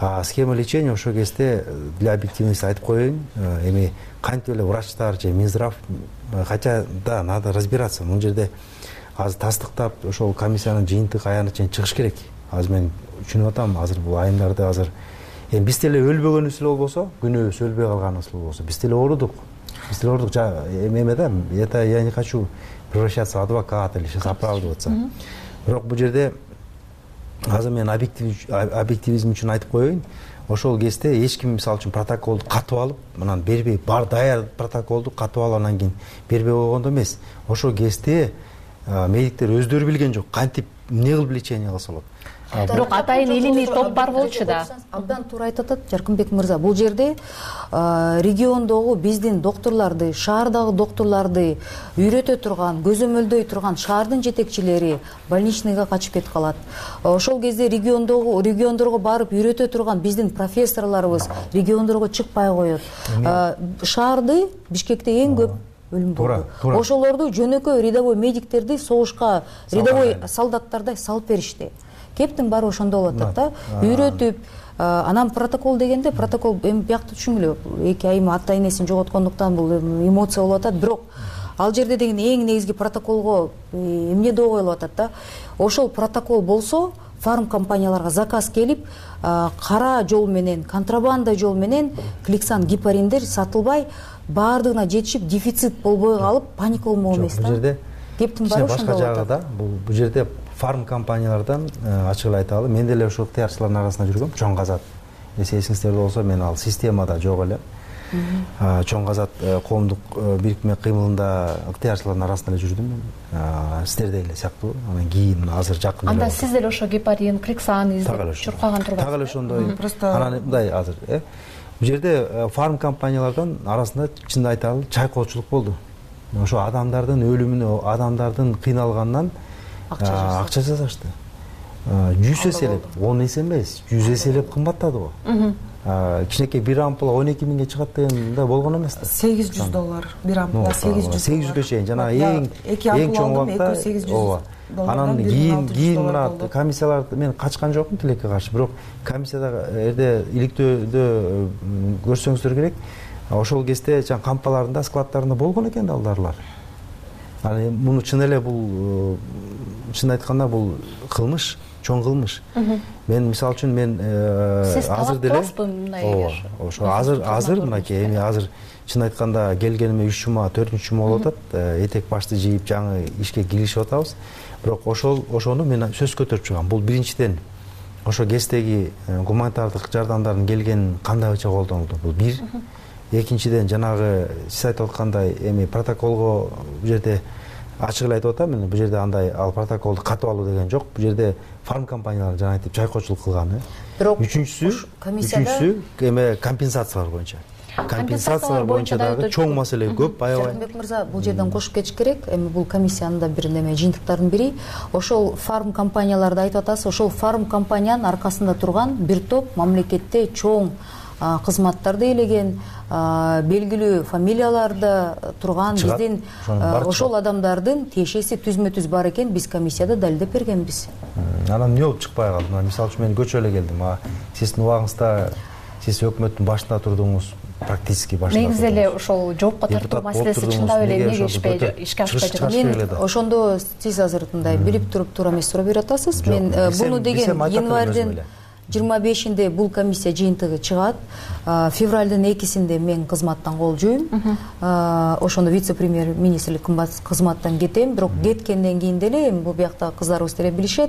схема лечения ошол кезде для объективности айтып коеюн, эми кантип эле врачтар же Минздрав, хотя да, надо разбираться. Бул жерде азыр тастыктап ошол комиссиянын жыйынтык аягына чейин чыгыш керек. Азыр мен түшүнүп атам, азыр бул айымдарды азыр эми биз деле өлбөгөнүбүз эле болбосо, күнөөбүз өлбөй калганыбыз болбосо, биз деле оорудук. Биз деле оорудук. Эме да, это я не хочу превращаться в адвоката или сейчас оправдываться. Бирок бул жерде азыр мен объективизм үчүн айтып коеюн, ошол кезде эч ким мисалы үчүн протоколду катып алып, мынан бербей, бар даяр протоколду катып алып анан кийин бербей койгондо эмес. Ошол кезде медиктер өздөрү билген жок, кантип эмне кылып лечение кылса болот. Бирок атайын илимий топ бар болчу да. Абдан туура айтып атат Жаркынбек мырза. Бул жерде региондогу биздин докторлорду, шаардагы докторлорду үйрөтө турган, көзөмөлдөй турган шаардын жетекчилери больничныйга качып кетип калат. Ошол кезде региондогу региондорго барып үйрөтө турган биздин профессорлорубуз региондорго чыкпай коет. Шаарды Бишкекте эң көп өлүм болду. Ошолорду жөнөкөй рядовой медиктерди согушка рядовой солдаттардай салып беришти. Кептин баары ошондо болот да, үйрөтүп, анан протокол дегенде, протокол эми биякта түшүнгүлө, эки айым ата энесин жоготкондуктан бул эмоция болуп атат, бирок ал жерде деген эң негизги протоколго эмне доо коюлуп атат да, ошол протокол болсо, фарм компанияларга заказ келип, кара жол менен, контрабанда жол менен Кликсан, гепариндер сатылбай, баардыгына жетишип, дефицит болбой калып, паника болмоо эмес да. Бул жерде кептин баары ошондо башка жагы да, бул жерде фарм компаниялардан ачык эле айта алам. Мен деле ошол ыктыярчылардын арасында жүргөм. Чоң Казат. Эсиңиздерде болсо, мен ал системада жок эле. Чоң Казат коомдук бирикме кыймылында ыктыярчылардын арасында эле жүрдүм. Сиздер деле сыяктуу. Анан кийин азыр жакын. Анда сиз деле ошо гепарин, Кликсан издеп чуркаган турбайсызбы? Так эле ошондой. Анан мындай азыр, э? Бул жерде фарм компаниялардан арасында чын айталы чайкоочулук болду. Ошо адамдардын өлүмүнө, адамдардын кыйналганынан акча жасашты. жүз эселеп, он эсе эмес, жүз эселеп кымбаттады го. Кичинекей бир ампула он эки миңге чыгат деген да болгон эмес да. сегиз жүз доллар бир ампула, сегиз жүз. сегиз жүзгө чейин жана эң эң чоң убакта сегиз жүз. Анан кийин кийин мына комиссияларды мен качкан жокмун тилекке каршы, бирок комиссияда эрде иликтөөдө көрсөңүздөр керек. Ошол кезде жан кампаларында, складтарында болгон экен да ал дарылар. Аны муну чын эле бул чын айтканда бул кылмыш, чоң кылмыш. Мен мисалы үчүн мен азыр деле ошо азыр азыр мынакей эми азыр чын айтканда келгениме үч жума, төртүнчү жума болуп атат. Этек башты жыйып жаңы ишке киришип атабыз. Бирок ошол ошону мен сөз көтөрүп чыгам. Бул биринчиден ошо кездеги гуманитардык жардамдардын келгенин кандайча колдонулду. Бул бир. Экинчиден жанагы сиз айтып аткандай эми протоколго бул жерде ачык эле айтып атам, мен бул жерде андай ал протоколду катып алуу деген жок. Бул жерде фарм компаниялар жана айтып чайкоочулук кылганы. Бирок үчүнчүсү, үчүнчүсү эме компенсациялар боюнча. Компенсациялар боюнча дагы чоң маселе көп, аябай. Жаркынбек мырза, бул жерден кошуп кетиш керек. Эми бул комиссиянын да бир неме жыйынтыктардын бири. Ошол фарм компанияларды айтып атасыз, ошол фарм компаниянын аркасында турган бир топ мамлекетте чоң кызматтарды ээлеген, белгилүү фамилияларда турган биздин ошол адамдардын тиешеси түзмө-түз бар экен, биз комиссияда далилдеп бергенбиз. Анан эмне болуп чыкпай калды? Мисалы үчүн мен көчө эле келдим. Сиздин убагыңызда сиз өкмөттүн башында турдуңуз, практически башында. Негизи эле ошол жоопко тартуу маселеси чындап эле эмнеге ишпей ишке ашпай жатат? Мен ошондо сиз азыр мындай билип туруп туура эмес суроо берип атасыз. Мен буну деген январьдын жыйырма бешинде бул комиссия жыйынтыгы чыгат. Февралдын экисинде мен кызматтан кол жууйм. Ошондо вице-премьер министрлик кызматтан кетем. Бирок кеткенден кийин деле эми бул биякта кыздарыбыз деле билишет.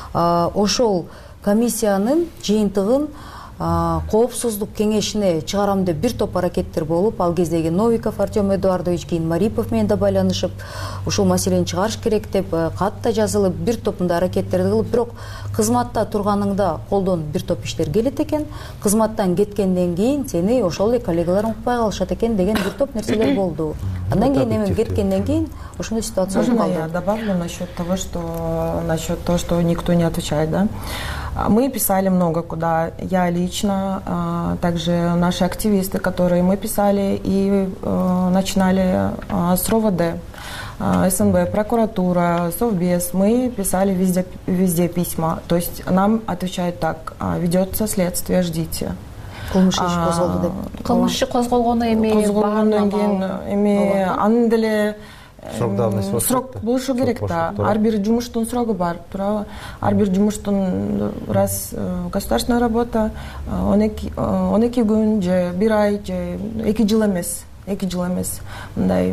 Ошол комиссиянын жыйынтыгын коопсуздук кеңешине чыгарам деп бир топ аракеттер болуп, ал кездеги Новиков Артем Эдуардович, кийин Марипов менен да байланышып, ушул маселени чыгарыш керек деп кат да жазылып, бир топ мындай аракеттерди кылып, бирок кызматта турганыңда колдон бир топ иштер келет экен, кызматтан кеткенден кийин сени ошол эле коллегаларың укпай калышат экен деген бир топ нерселер болду. Андан кийин эми кеткенден кийин ошондой ситуация болуп калды. Я добавлю насчет того, что насчет того, что никто не отвечает, да. Мы писали много куда, я лично, также наши активисты, которые мы писали и начинали с РОВД. СНБ, прокуратура, Совбез, мы писали везде, везде письма. То есть нам отвечают так: ведется следствие, ждите. Кылмыш иши козголду деп. Кылмыш иши козголгону эми козголгондон кийин эми анын деле срок давности срок болушу керек да. Ар бир жумуштун срогу бар, туурабы? Ар бир жумуштун раз государственная работа он эки күн же бир ай же эки жыл эмес. эки жыл эмес. Мындай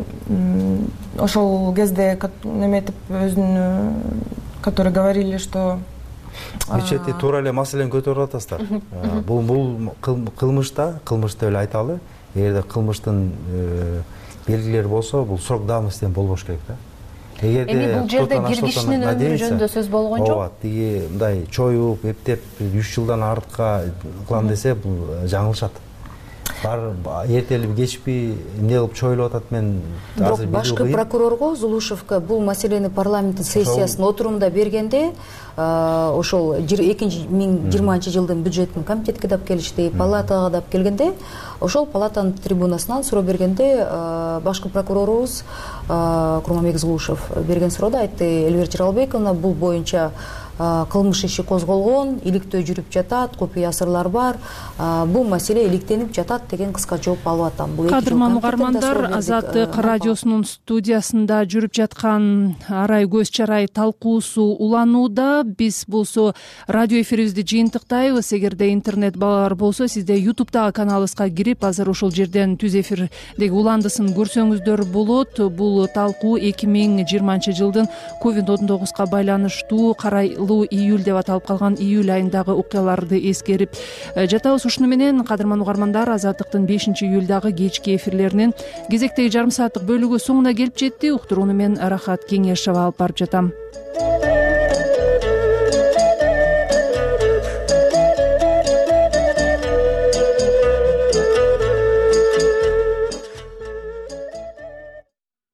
ошол кезде неметип өзүн, которые говорили, что Мечетти туура эле маселени көтөрүп атасыздар. Бул бул кылмышта, кылмыш деп эле айталы. Эгерде кылмыштын белгилери болсо, бул срок давностьтен болбош керек да. Эгерде эми бул жерде бир кишинин өмүрү жөнүндө сөз болгон жок. Ооба, тиги мындай чоюп, эптеп үч жылдан артка кылам десе, бул жаңылышат. Бар эртелип кечпи эмне кылып чоюлуп атат, мен азыр башкы прокурорго Зулушевко бул маселени парламенттин сессиясынын отурумунда бергенде ошол эки миң жыйырманчы жылдын бюджетин комитетке дап келишти, палатага дап келгенде, ошол палатанын трибунасынан суроо бергенде башкы прокурорубуз Курманбек Зулушев берген суроодо айтты: Эльвира Жаралбековна, бул боюнча кылмыш иши козголгон, иликтөө жүрүп жатат, купуя-сырлар бар, бул маселе иликтенип жатат деген кыска жооп алып атам. Кадырман угармандар, Азаттык радиосунун студиясында жүрүп жаткан арай көз чарай талкуусу уланууда. Биз болсо радио эфирибизди жыйынтыктайбыз. Эгерде интернет бар болсо, сизде ютубтагы каналыбызга кирип, азыр ошол жерден түз эфирдеги уландысын көрсөңүздөр болот. Бул талкуу эки миң жыйырманчы жылдын ковид он тогузга байланыштуу карайлуу июль деп аталып калган июль айындагы окуяларды эскерип жатабыз. Ушуну менен кадырман угармандар, Азаттыктын бешинчи июлдагы кечки эфирлеринин кезектеги жарым сааттык бөлүгү соңуна келип жетти. Уктурууну мен Рахат Кеңешова алып барып жатам.